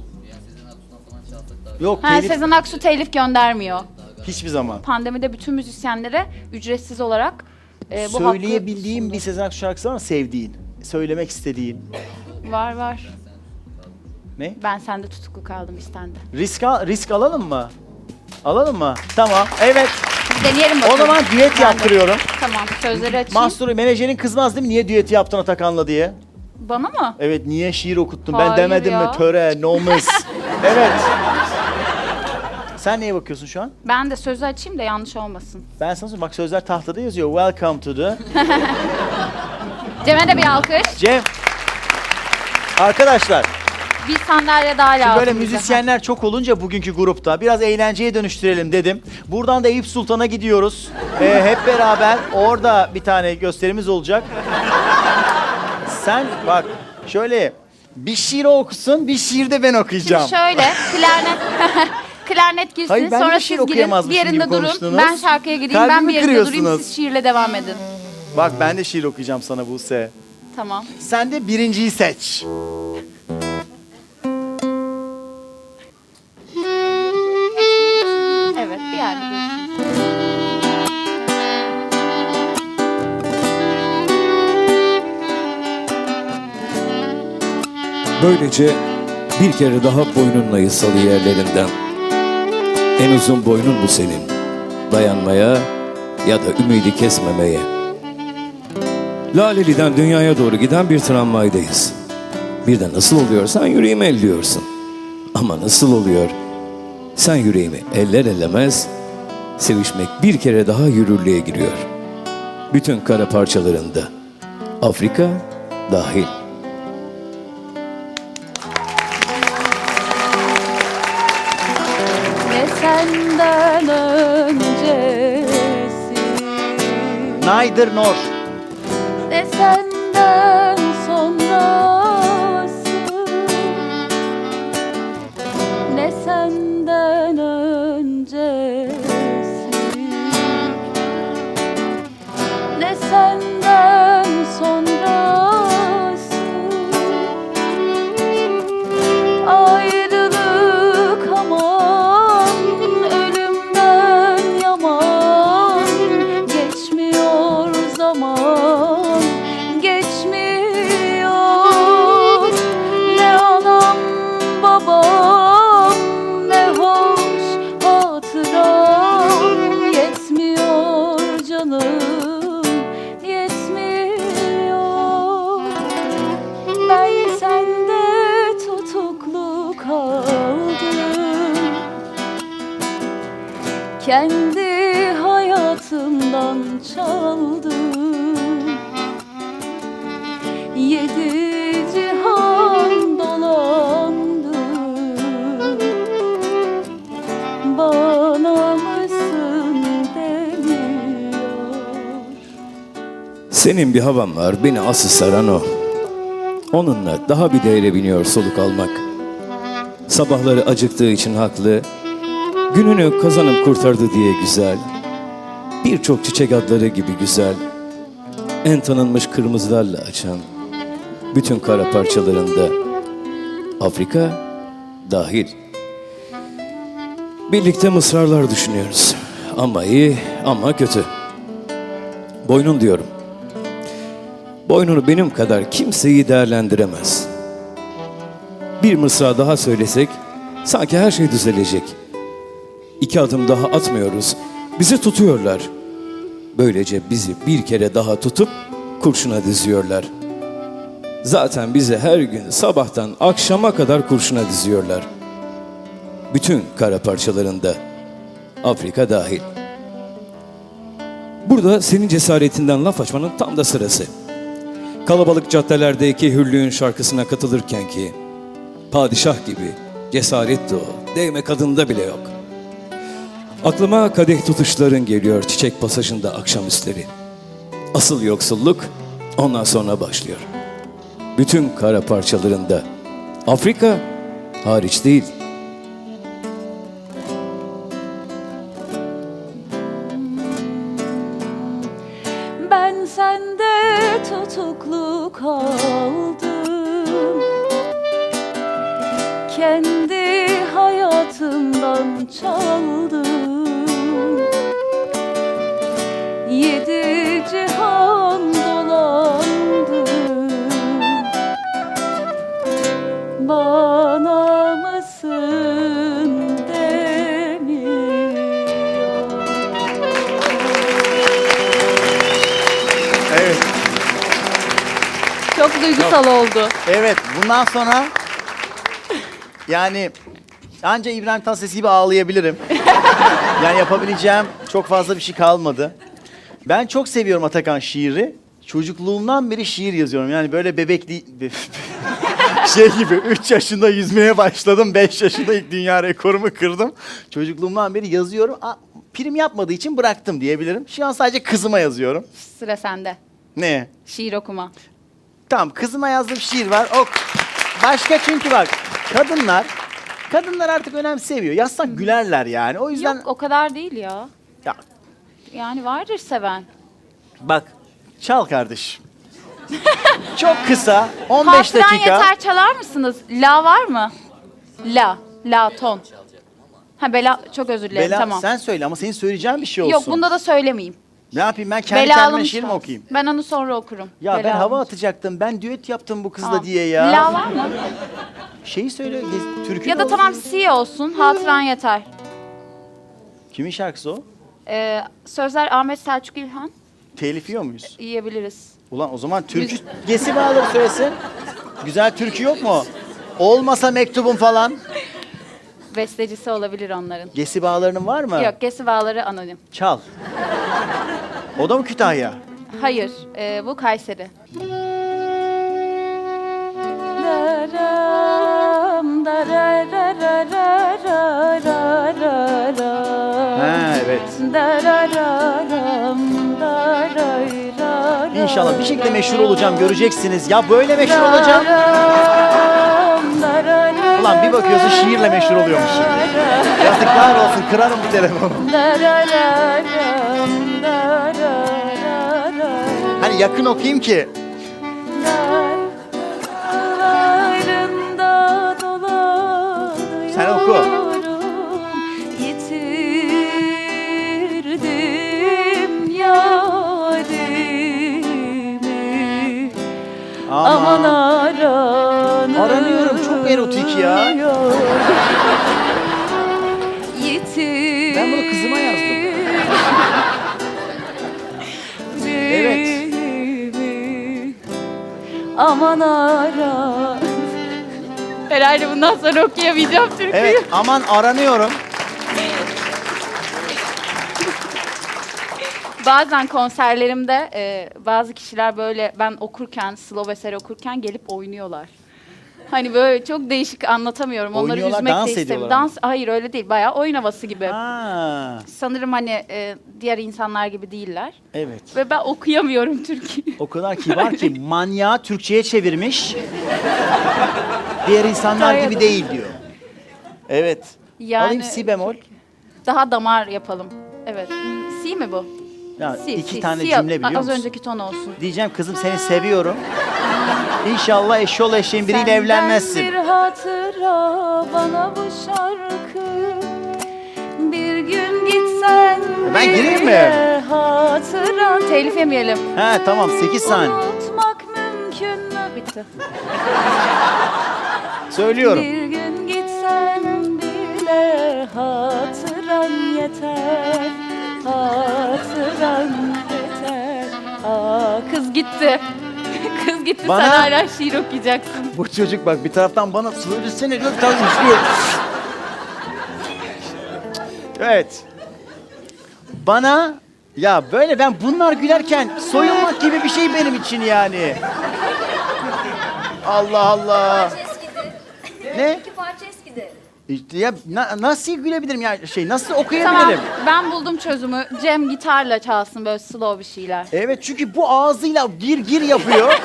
Speaker 1: Yok,
Speaker 2: Ha,
Speaker 1: telif
Speaker 2: Sezen Aksu telif göndermiyor.
Speaker 1: hiçbir zaman.
Speaker 2: Pandemide bütün müzisyenlere ücretsiz olarak e, bu hakkı
Speaker 1: Söyleyebildiğim bir Sezen Aksu şarkısı var mı sevdiğin? Söylemek istediğin.
Speaker 2: var var.
Speaker 1: Ne?
Speaker 2: Ben sende tutuklu kaldım istendi.
Speaker 1: Risk, al- risk alalım mı? Alalım mı? Tamam. Evet.
Speaker 2: Deneyelim bakalım.
Speaker 1: O zaman düet
Speaker 2: Ben de.
Speaker 1: yaptırıyorum.
Speaker 2: Tamam, sözleri açayım.
Speaker 1: Mahsur menajerin kızmaz değil mi? Niye düet yaptın Atakan'la diye?
Speaker 2: Bana mı?
Speaker 1: Evet, niye şiir okuttun?
Speaker 2: Hayır
Speaker 1: Ben demedim
Speaker 2: ya.
Speaker 1: mi? Töre, nomus. Evet. Sen neye bakıyorsun şu an?
Speaker 2: Ben de sözü açayım da yanlış olmasın.
Speaker 1: Ben sana söyleyeyim, bak sözler tahtada yazıyor. Welcome to the...
Speaker 2: Cem'e de bir alkış.
Speaker 1: Cem. Arkadaşlar,
Speaker 2: Bir sandalye daha lazım.
Speaker 1: şimdi böyle
Speaker 2: bize.
Speaker 1: müzisyenler çok olunca bugünkü grupta biraz eğlenceye dönüştürelim dedim. Buradan da Eyüp Sultan'a gidiyoruz. Ee, hep beraber orada bir tane gösterimiz olacak. Sen bak şöyle bir şiir okusun, bir şiir de ben okuyacağım.
Speaker 2: Şimdi şöyle, klarnet... Klarnet girsin,
Speaker 1: Hayır, ben de
Speaker 2: sonra
Speaker 1: şiir
Speaker 2: siz girin, bir
Speaker 1: okuyamazmışım
Speaker 2: yerinde
Speaker 1: gibi
Speaker 2: durun.
Speaker 1: konuştunuz.
Speaker 2: Ben şarkıya gireyim, ben
Speaker 1: Kalbimi
Speaker 2: bir yerinde durayım,
Speaker 1: kırıyorsunuz.
Speaker 2: siz şiirle devam edin.
Speaker 1: Bak ben de şiir okuyacağım sana Buse.
Speaker 2: Tamam.
Speaker 1: Sen de birinciyi seç.
Speaker 2: Evet, bir yerde dursun.
Speaker 7: Böylece bir kere daha boynunla yısalı yerlerinden. En uzun boynun bu senin. Dayanmaya ya da ümidi kesmemeye. Laleli'den dünyaya doğru giden bir tramvaydayız. Bir de nasıl oluyor sen yüreğimi elliyorsun. Ama nasıl oluyor? Sen yüreğimi eller ellemez, sevişmek bir kere daha yürürlüğe giriyor. Bütün kara parçalarında. Afrika dahil.
Speaker 4: Ne senden öncesi,
Speaker 1: Neither nor.
Speaker 4: ne senden sonrası, ne senden öncesi, ne senden sonrası. Ayrılık aman, ölümden yaman, geçmiyor zaman, geçmiyor. Ne anam babam, ne hoş hatıram, yetmiyor canım, yetmiyor. Ben sende tutuklu kaldım, kendi hayatımdan çaldım. Yedi cihan dolandım, bana mısın demiyor.
Speaker 7: Senin bir havan var, beni asıl saran o. Onunla daha bir değere biniyor soluk almak. Sabahları acıktığı için haklı, gününü kazanıp kurtardı diye güzel. Birçok çiçek adları gibi güzel. En tanınmış kırmızılarla açan, bütün kara parçalarında. Afrika dahil. Birlikte mısralar düşünüyoruz. Ama iyi, ama kötü. Boynun diyorum. Boynunu benim kadar kimseyi değerlendiremez. Bir mısra daha söylesek sanki her şey düzelecek. İki adım daha atmıyoruz. Bizi tutuyorlar. Böylece bizi bir kere daha tutup kurşuna diziyorlar. Zaten bizi her gün sabahtan akşama kadar kurşuna diziyorlar. Bütün kara parçalarında. Afrika dahil. Burada senin cesaretinden laf açmanın tam da sırası. Kalabalık caddelerdeki hürlüğün şarkısına katılırken ki padişah gibi cesaretti o. Değme kadında bile yok. Aklıma kadeh tutuşların geliyor çiçek pasajında akşamüstleri. Asıl yoksulluk ondan sonra başlıyor. Bütün kara parçalarında. Afrika hariç değil.
Speaker 4: Ben sende tutuklu kaldım, kendi hayatımdan çaldım. Yedi cihan dolandım, bana mısın demiyor.
Speaker 1: Evet.
Speaker 2: Çok duygusal oldu.
Speaker 1: Evet, bundan sonra yani anca İbrahim Tatlıses gibi ağlayabilirim. Yani yapabileceğim çok fazla bir şey kalmadı. Ben çok seviyorum Atakan şiiri. Çocukluğumdan beri şiir yazıyorum. Yani böyle bebekli... şey gibi üç yaşında yüzmeye başladım. beş yaşında ilk dünya rekorumu kırdım. Çocukluğumdan beri yazıyorum. Aa, prim yapmadığı için bıraktım diyebilirim. Şu an sadece kızıma yazıyorum.
Speaker 2: Sıra sende.
Speaker 1: Ne?
Speaker 2: Şiir okuma.
Speaker 1: Tamam, kızıma yazdığım şiir var. O başka, çünkü bak kadınlar kadınlar artık önemsemiyor. Yazsak gülerler yani. O yüzden
Speaker 2: Yok, o kadar değil ya.
Speaker 1: Ya.
Speaker 2: Yani vardır seven.
Speaker 1: bak çal kardeşim. Çok kısa, on beş
Speaker 2: Hatıran
Speaker 1: dakika.
Speaker 2: yeter çalar mısınız? La var mı? La. La ton. Ha bela, çok özür dilerim,
Speaker 1: Bela,
Speaker 2: tamam.
Speaker 1: sen söyle ama senin söyleyeceğin bir şey olsun.
Speaker 2: Yok, bunda da söylemeyeyim.
Speaker 1: Ne yapayım, ben kendi
Speaker 2: Belalım
Speaker 1: kendime şiir mi
Speaker 2: çalsın.
Speaker 1: okuyayım?
Speaker 2: Ben onu sonra okurum.
Speaker 1: Ya ben
Speaker 2: Belalım.
Speaker 1: hava atacaktım. Ben düet yaptım bu kızla
Speaker 2: Tamam.
Speaker 1: diye ya.
Speaker 2: La var mı?
Speaker 1: Şeyi söyle, gez- türkü
Speaker 2: Ya
Speaker 1: de
Speaker 2: da
Speaker 1: olsun.
Speaker 2: tamam si olsun. Hatıran yeter.
Speaker 1: Kimin şarkısı o?
Speaker 2: Ee, sözler Ahmet Selçuk İlhan.
Speaker 1: Telif yiyor muyuz?
Speaker 2: Yiyebiliriz.
Speaker 1: Ulan o zaman türkü gesi bağları söylesin. Güzel türkü yok mu? Olmasa mektubum falan.
Speaker 2: Bestecisi olabilir onların.
Speaker 1: Gesi bağlarının var mı?
Speaker 2: Yok, Gesi Bağları anonim.
Speaker 1: Çal. O da mı Kütahya?
Speaker 2: Hayır, e, bu Kayseri.
Speaker 4: Daram, dararararararara.
Speaker 1: Ha evet.
Speaker 4: Darararam, darayraram.
Speaker 1: İnşallah bir şekilde meşhur olacağım, göreceksiniz. Ya böyle meşhur olacağım. Ulan bir bakıyorsun şiirle meşhur oluyormuşum. Yazıklar olsun, kırarım bu telefonu. Hani yakın okuyayım ki. Sen oku.
Speaker 4: Yitirdim yarimi.
Speaker 1: Aman.
Speaker 4: Aman aranıyor.
Speaker 1: Aranıyorum, çok erotik ya.
Speaker 4: Yitirdim.
Speaker 1: Ben bunu kızıma yazdım. Evet.
Speaker 4: Aman ara.
Speaker 2: Herhalde bundan sonra okuyamayacağım türküyü.
Speaker 1: Evet, aman aranıyorum.
Speaker 2: Bazen konserlerimde e, bazı kişiler böyle ben okurken, slow eser okurken gelip oynuyorlar. Hani böyle çok değişik, anlatamıyorum. Onları
Speaker 1: Oynuyorlar,
Speaker 2: üzmek
Speaker 1: dans
Speaker 2: de istemiyorum.
Speaker 1: ediyorlar mı?
Speaker 2: Dans, hayır öyle değil. Bayağı oyun havası gibi.
Speaker 1: Ha.
Speaker 2: Sanırım hani e, diğer insanlar gibi değiller.
Speaker 1: Evet.
Speaker 2: Ve ben okuyamıyorum türküyü.
Speaker 1: O kadar kibar ki manyağı Türkçe'ye çevirmiş. Diğer insanlar gibi değil diyor. Evet.
Speaker 2: Yani-
Speaker 1: Alayım si bemol.
Speaker 2: Daha damar yapalım. Evet. Si mi bu?
Speaker 1: Ya
Speaker 2: Si,
Speaker 1: iki
Speaker 2: si,
Speaker 1: tane
Speaker 2: si.
Speaker 1: cümle biliyor
Speaker 2: Az
Speaker 1: musun?
Speaker 2: önceki ton olsun.
Speaker 1: Diyeceğim kızım seni seviyorum. İnşallah eşyol eşeğin biriyle
Speaker 4: Senden
Speaker 1: evlenmezsin.
Speaker 4: bir hatıra bana bu şarkı. Bir gün gitsen
Speaker 1: Ben gireyim mi?
Speaker 4: bile hatıra.
Speaker 2: Telif yemeyelim.
Speaker 1: He tamam sekiz saniye.
Speaker 4: Unutmak mümkün mü?
Speaker 2: Bitti.
Speaker 1: Söylüyorum.
Speaker 4: Bir gün gitsen bile hatıran yeter. Hatıran yeter.
Speaker 2: Aa, kız gitti. Kız gitti,
Speaker 1: Bana-
Speaker 2: sen hala şiir okuyacaksın.
Speaker 1: Bu çocuk bak bir taraftan bana söylesene diyor, bir taraftan üflüyor. Evet. Bana ya böyle ben bunlar gülerken soyunmak gibi bir şey benim için yani. Allah Allah. Ne?
Speaker 17: İki parça eskidi.
Speaker 1: İşte ya na- nasıl gülebilirim ya şey nasıl
Speaker 2: Tamam,
Speaker 1: okuyabilirim?
Speaker 2: ben buldum çözümü. Cem gitarla çalsın böyle slow bir şeyler.
Speaker 1: Evet çünkü bu ağzıyla gir gir yapıyor.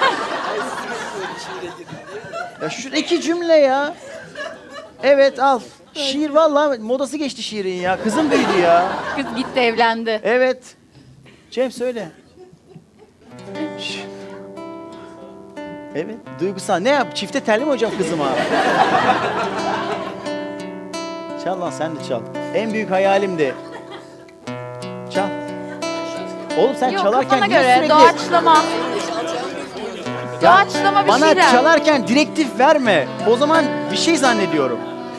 Speaker 1: Ya şu iki cümle ya. Evet al. Şiir vallahi modası geçti şiirin ya. Kızım büyüdü ya.
Speaker 2: Kız gitti, evlendi.
Speaker 1: Evet. Cem söyle. Ş- Evet, duygusal. Ne yap? Çifte telli mi hocam kızıma? Çal lan sen de çal. En büyük hayalimdi. Çal. Oğlum sen
Speaker 2: Yok,
Speaker 1: çalarken
Speaker 2: kafana
Speaker 1: niye
Speaker 2: göre
Speaker 1: sürekli...
Speaker 2: doğaçlama. Doğaçlama bir
Speaker 1: Bana
Speaker 2: şeyler.
Speaker 1: çalarken direktif verme. O zaman bir şey zannediyorum.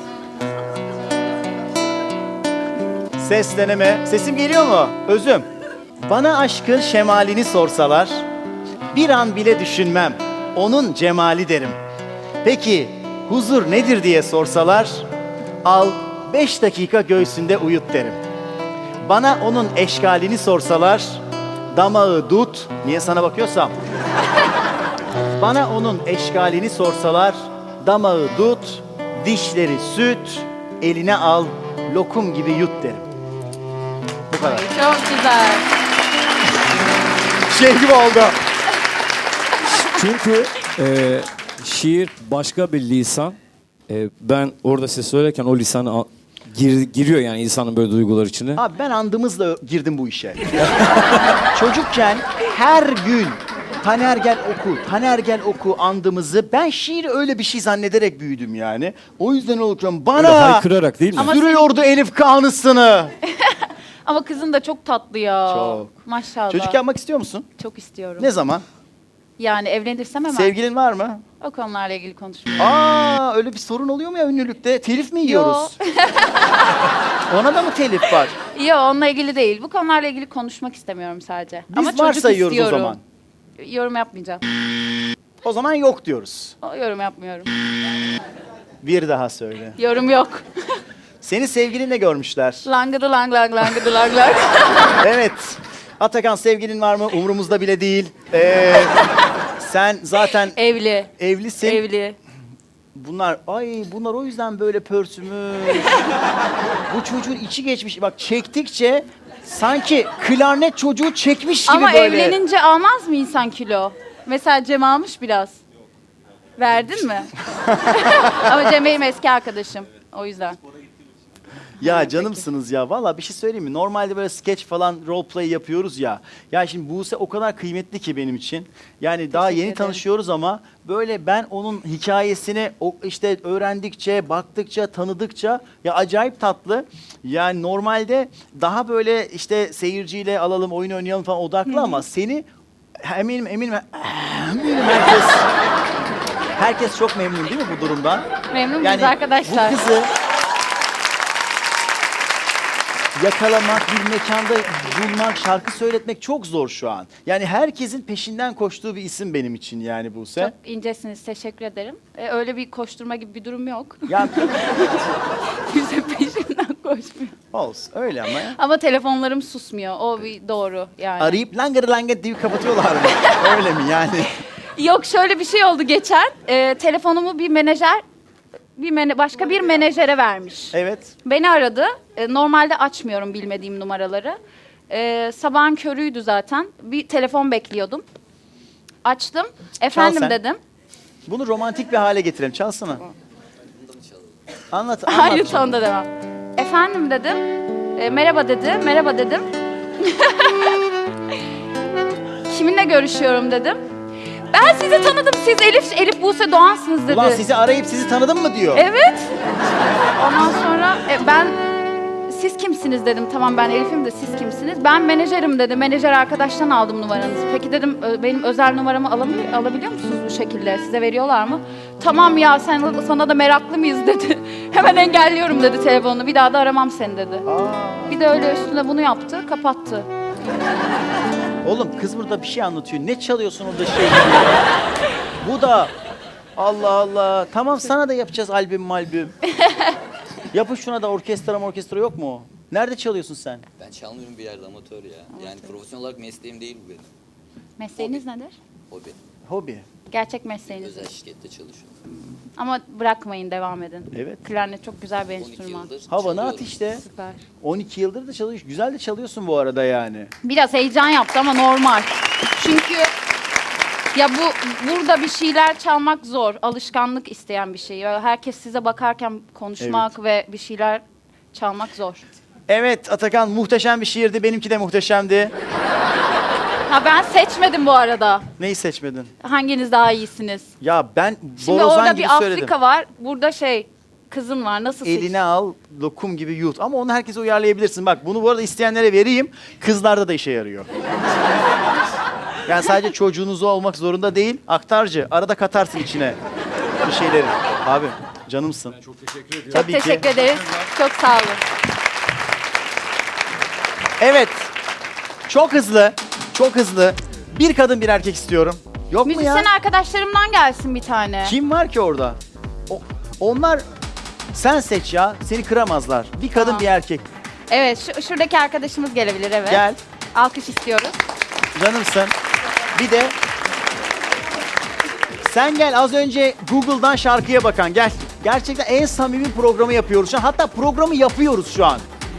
Speaker 1: Ses deneme. Sesim geliyor mu? Özüm. Bana aşkın şemalini sorsalar, bir an bile düşünmem. Onun cemali derim. Peki huzur nedir diye sorsalar, al beş dakika göğsünde uyut derim. Bana onun eşkalini sorsalar, damağı dut, niye sana bakıyorsam? Bana onun eşkalini sorsalar, damağı dut, dişleri süt, eline al, lokum gibi yut derim. Bu kadar.
Speaker 2: Çok güzel.
Speaker 1: Şey gibi oldu.
Speaker 7: Çünkü e, şiir başka bir lisan. E, ben orada size söylerken o lisanı al- gir, giriyor yani insanın böyle duygular içine.
Speaker 1: Abi ben andımızla girdim bu işe. Çocukken her gün Taner gel oku, Taner gel oku andımızı. Ben şiiri öyle bir şey zannederek büyüdüm yani. O yüzden okuyorum.
Speaker 7: Öyle
Speaker 1: Bana
Speaker 7: haykırarak değil mi?
Speaker 2: Ama
Speaker 1: sürüyordu Elif Kanısını.
Speaker 2: Ama kızın da çok tatlı ya.
Speaker 1: Çok.
Speaker 2: Maşallah.
Speaker 1: Çocuk yapmak istiyor musun?
Speaker 2: Çok istiyorum.
Speaker 1: Ne zaman?
Speaker 2: Yani evlenirsem hemen.
Speaker 1: Sevgilin var mı?
Speaker 2: O konularla ilgili konuşmuyorum.
Speaker 1: Aa öyle bir sorun oluyor mu ya ünlülükte? Telif mi yiyoruz? Ona da mı telif var?
Speaker 2: Yok onunla ilgili değil. Bu konularla ilgili konuşmak istemiyorum sadece.
Speaker 1: Biz
Speaker 2: Ama çocuk
Speaker 1: varsayıyoruz o
Speaker 2: istiyorum.
Speaker 1: zaman.
Speaker 2: Yorum yapmayacağım.
Speaker 1: O zaman yok diyoruz.
Speaker 2: O, yorum yapmıyorum.
Speaker 1: Bir daha söyle.
Speaker 2: Yorum yok.
Speaker 1: Seni sevgilinle görmüşler.
Speaker 2: Langıdı lang lang langıdı lang lang.
Speaker 1: Evet. Atakan sevgilin var mı? Umurumuzda bile değil. Ee, sen zaten
Speaker 2: Evli.
Speaker 1: evlisin.
Speaker 2: Evli.
Speaker 1: Bunlar ay bunlar o yüzden böyle pörsümüş. Bu çocuğun içi geçmiş. Bak çektikçe sanki klarnet çocuğu çekmiş gibi
Speaker 2: Ama
Speaker 1: böyle.
Speaker 2: evlenince almaz mı insan kilo? Mesela Cem almış biraz. Verdin mi? Ama Cem benim eski arkadaşım. O yüzden.
Speaker 1: Ya canımsınız ya. Valla bir şey söyleyeyim mi? Normalde böyle sketch falan role play yapıyoruz ya. Ya şimdi Buse o kadar kıymetli ki benim için. Yani daha
Speaker 2: Teşekkür
Speaker 1: yeni
Speaker 2: ederim.
Speaker 1: tanışıyoruz ama böyle ben onun hikayesini o işte öğrendikçe, baktıkça, tanıdıkça ya acayip tatlı. Yani normalde daha böyle işte seyirciyle alalım, oyun oynayalım falan odaklı ama seni eminim eminim eminim herkes herkes çok memnun değil mi bu durumdan?
Speaker 2: Memnun muyuz
Speaker 1: Yani
Speaker 2: arkadaşlar?
Speaker 1: bu kızı yakalamak, bir mekanda bulmak, şarkı söyletmek çok zor şu an. Yani herkesin peşinden koştuğu bir isim benim için yani Buse.
Speaker 2: Çok incesiniz. Teşekkür ederim. Ee, öyle bir koşturma gibi bir durum yok.
Speaker 1: Ya
Speaker 2: Kimse peşinden koşmuyor.
Speaker 1: olsun öyle ama ya.
Speaker 2: Ama telefonlarım susmuyor. O bir doğru yani.
Speaker 1: Arayıp langır langır diye kapatıyorlar mı? Öyle mi yani?
Speaker 2: Yok şöyle bir şey oldu geçen. Ee, telefonumu bir menajer bir mene- başka bir menajere vermiş.
Speaker 1: Evet.
Speaker 2: Beni aradı. Ee, normalde açmıyorum bilmediğim numaraları. Ee, sabahın körüydü zaten. Bir telefon bekliyordum. Açtım. Efendim
Speaker 1: sen.
Speaker 2: dedim.
Speaker 1: Bunu romantik bir hale getirelim. Çalsana. Anlat, anlat.
Speaker 2: Aynı tonda devam. Efendim dedim. E, merhaba dedi. Merhaba dedim. Kiminle görüşüyorum dedim. Ben sizi tanıdım. Siz Elif Elif Buse Doğansınız dedi.
Speaker 1: Ulan sizi arayıp sizi tanıdım mı diyor.
Speaker 2: Evet. Ondan sonra e, ben siz kimsiniz dedim. Tamam ben Elif'im de siz kimsiniz? Ben menajerim dedi. Menajer arkadaştan aldım numaranızı. Peki dedim ö- benim özel numaramı alamıyor, alabiliyor musunuz bu şekilde? Size veriyorlar mı? Tamam ya sen sana da meraklı mıyız dedi. Hemen engelliyorum dedi telefonunu. Bir daha da aramam seni dedi. Bir de öyle üstüne bunu yaptı, kapattı.
Speaker 1: Oğlum kız burada bir şey anlatıyor. Ne çalıyorsun orada şey? Bu da Allah Allah. Tamam sana da yapacağız albüm albüm. Yapın şuna da orkestra orkestra yok mu? Nerede çalıyorsun sen?
Speaker 8: Ben çalmıyorum bir yerde amatör ya. Yani profesyonel olarak mesleğim değil bu benim.
Speaker 2: Mesleğiniz nedir?
Speaker 8: Hobi.
Speaker 1: Hobi.
Speaker 2: Gerçek mesleğiniz.
Speaker 8: Özel şirkette çalışıyorum.
Speaker 2: Ama bırakmayın, devam edin.
Speaker 1: Evet.
Speaker 2: Klarnet çok güzel bir enstrüman.
Speaker 1: Havanı at işte.
Speaker 2: Süper.
Speaker 1: on iki yıldır da çalıyorsun. Güzel de çalıyorsun bu arada yani.
Speaker 2: Biraz heyecan yaptı ama normal. Çünkü ya bu burada bir şeyler çalmak zor. Alışkanlık isteyen bir şey. Yani herkes size bakarken konuşmak ve bir şeyler çalmak zor.
Speaker 1: Evet Atakan muhteşem bir şiirdi. Benimki de muhteşemdi.
Speaker 2: Ha ben seçmedim bu arada.
Speaker 1: Neyi seçmedin?
Speaker 2: Hanginiz daha iyisiniz?
Speaker 1: Ya ben
Speaker 2: Şimdi
Speaker 1: borazan
Speaker 2: orada
Speaker 1: gibi
Speaker 2: bir
Speaker 1: söyledim.
Speaker 2: Afrika var. Burada şey kızın var. Nasıl seç?
Speaker 1: Eline al, lokum gibi yut. Ama onu herkese uyarlayabilirsin. Bak bunu bu arada isteyenlere vereyim. Kızlarda da işe yarıyor. Yani sadece çocuğunuz olmak zorunda değil. Aktarcı. Arada katarsın içine bir şeyleri. Abi canımsın. Çok teşekkür ediyorum.
Speaker 2: Çok
Speaker 1: Tabii
Speaker 2: teşekkür
Speaker 1: ki.
Speaker 2: ederiz. Çok sağ olun.
Speaker 1: Evet. Çok hızlı. Çok hızlı. Bir kadın bir erkek istiyorum. Yok mu ya?
Speaker 2: Müzisyen arkadaşlarımdan gelsin bir tane.
Speaker 1: Kim var ki orada? O, onlar sen seç ya. Seni kıramazlar. Bir kadın
Speaker 2: Tamam.
Speaker 1: bir erkek.
Speaker 2: Evet, şu, şuradaki arkadaşımız gelebilir, evet.
Speaker 1: Gel.
Speaker 2: Alkış istiyoruz.
Speaker 1: Canımsın. Bir de sen gel, az önce Google'dan şarkıya bakan gel. Gerçekten en samimi programı yapıyoruz şu an. Hatta programı yapıyoruz şu an.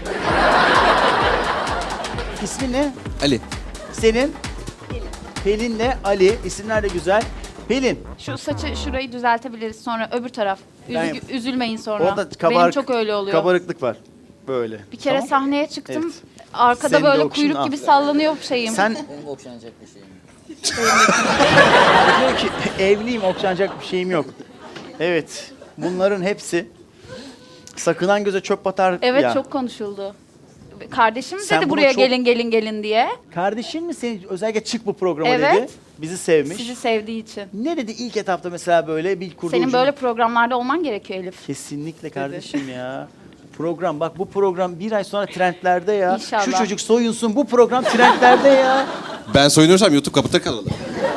Speaker 1: İsmin ne?
Speaker 17: Ali.
Speaker 1: Senin? Pelin'le Ali. İsimler de güzel. Pelin.
Speaker 2: Şu saçı şurayı düzeltebiliriz sonra öbür taraf. Üz-
Speaker 1: Ben-
Speaker 2: üzülmeyin sonra.
Speaker 1: Orada kabarık,
Speaker 2: Benim çok öyle oluyor.
Speaker 1: Kabarıklık var. Böyle.
Speaker 2: Bir kere
Speaker 1: Tamam.
Speaker 2: sahneye çıktım.
Speaker 1: Evet.
Speaker 2: Arkada
Speaker 1: Senin de
Speaker 2: böyle
Speaker 1: okşun,
Speaker 2: kuyruk
Speaker 1: ah.
Speaker 2: gibi sallanıyor şeyim.
Speaker 1: Sen-
Speaker 8: Benim okşanacak bir şeyim yok.
Speaker 1: Diyor ki evliyim, okşanacak bir şeyim yok. Evet. Bunların hepsi sakınan göze çöp batar
Speaker 2: Evet
Speaker 1: ya.
Speaker 2: çok konuşuldu. Kardeşim
Speaker 1: Sen
Speaker 2: dedi
Speaker 1: bunu
Speaker 2: buraya
Speaker 1: çok-
Speaker 2: gelin gelin gelin diye.
Speaker 1: Kardeşin mi seni özellikle çık bu programa
Speaker 2: Evet.
Speaker 1: dedi? Bizi sevmiş.
Speaker 2: Sizi sevdiği için.
Speaker 1: Ne dedi ilk etapta mesela böyle bir kurduğu
Speaker 2: Senin
Speaker 1: cümle-
Speaker 2: böyle programlarda olman gerekiyor Elif.
Speaker 1: Kesinlikle kardeşim ya. Program bak, bu program bir ay sonra trendlerde ya.
Speaker 2: İnşallah.
Speaker 1: Şu çocuk soyunsun, bu program trendlerde ya.
Speaker 17: Ben soyunursam YouTube kapıda kalır.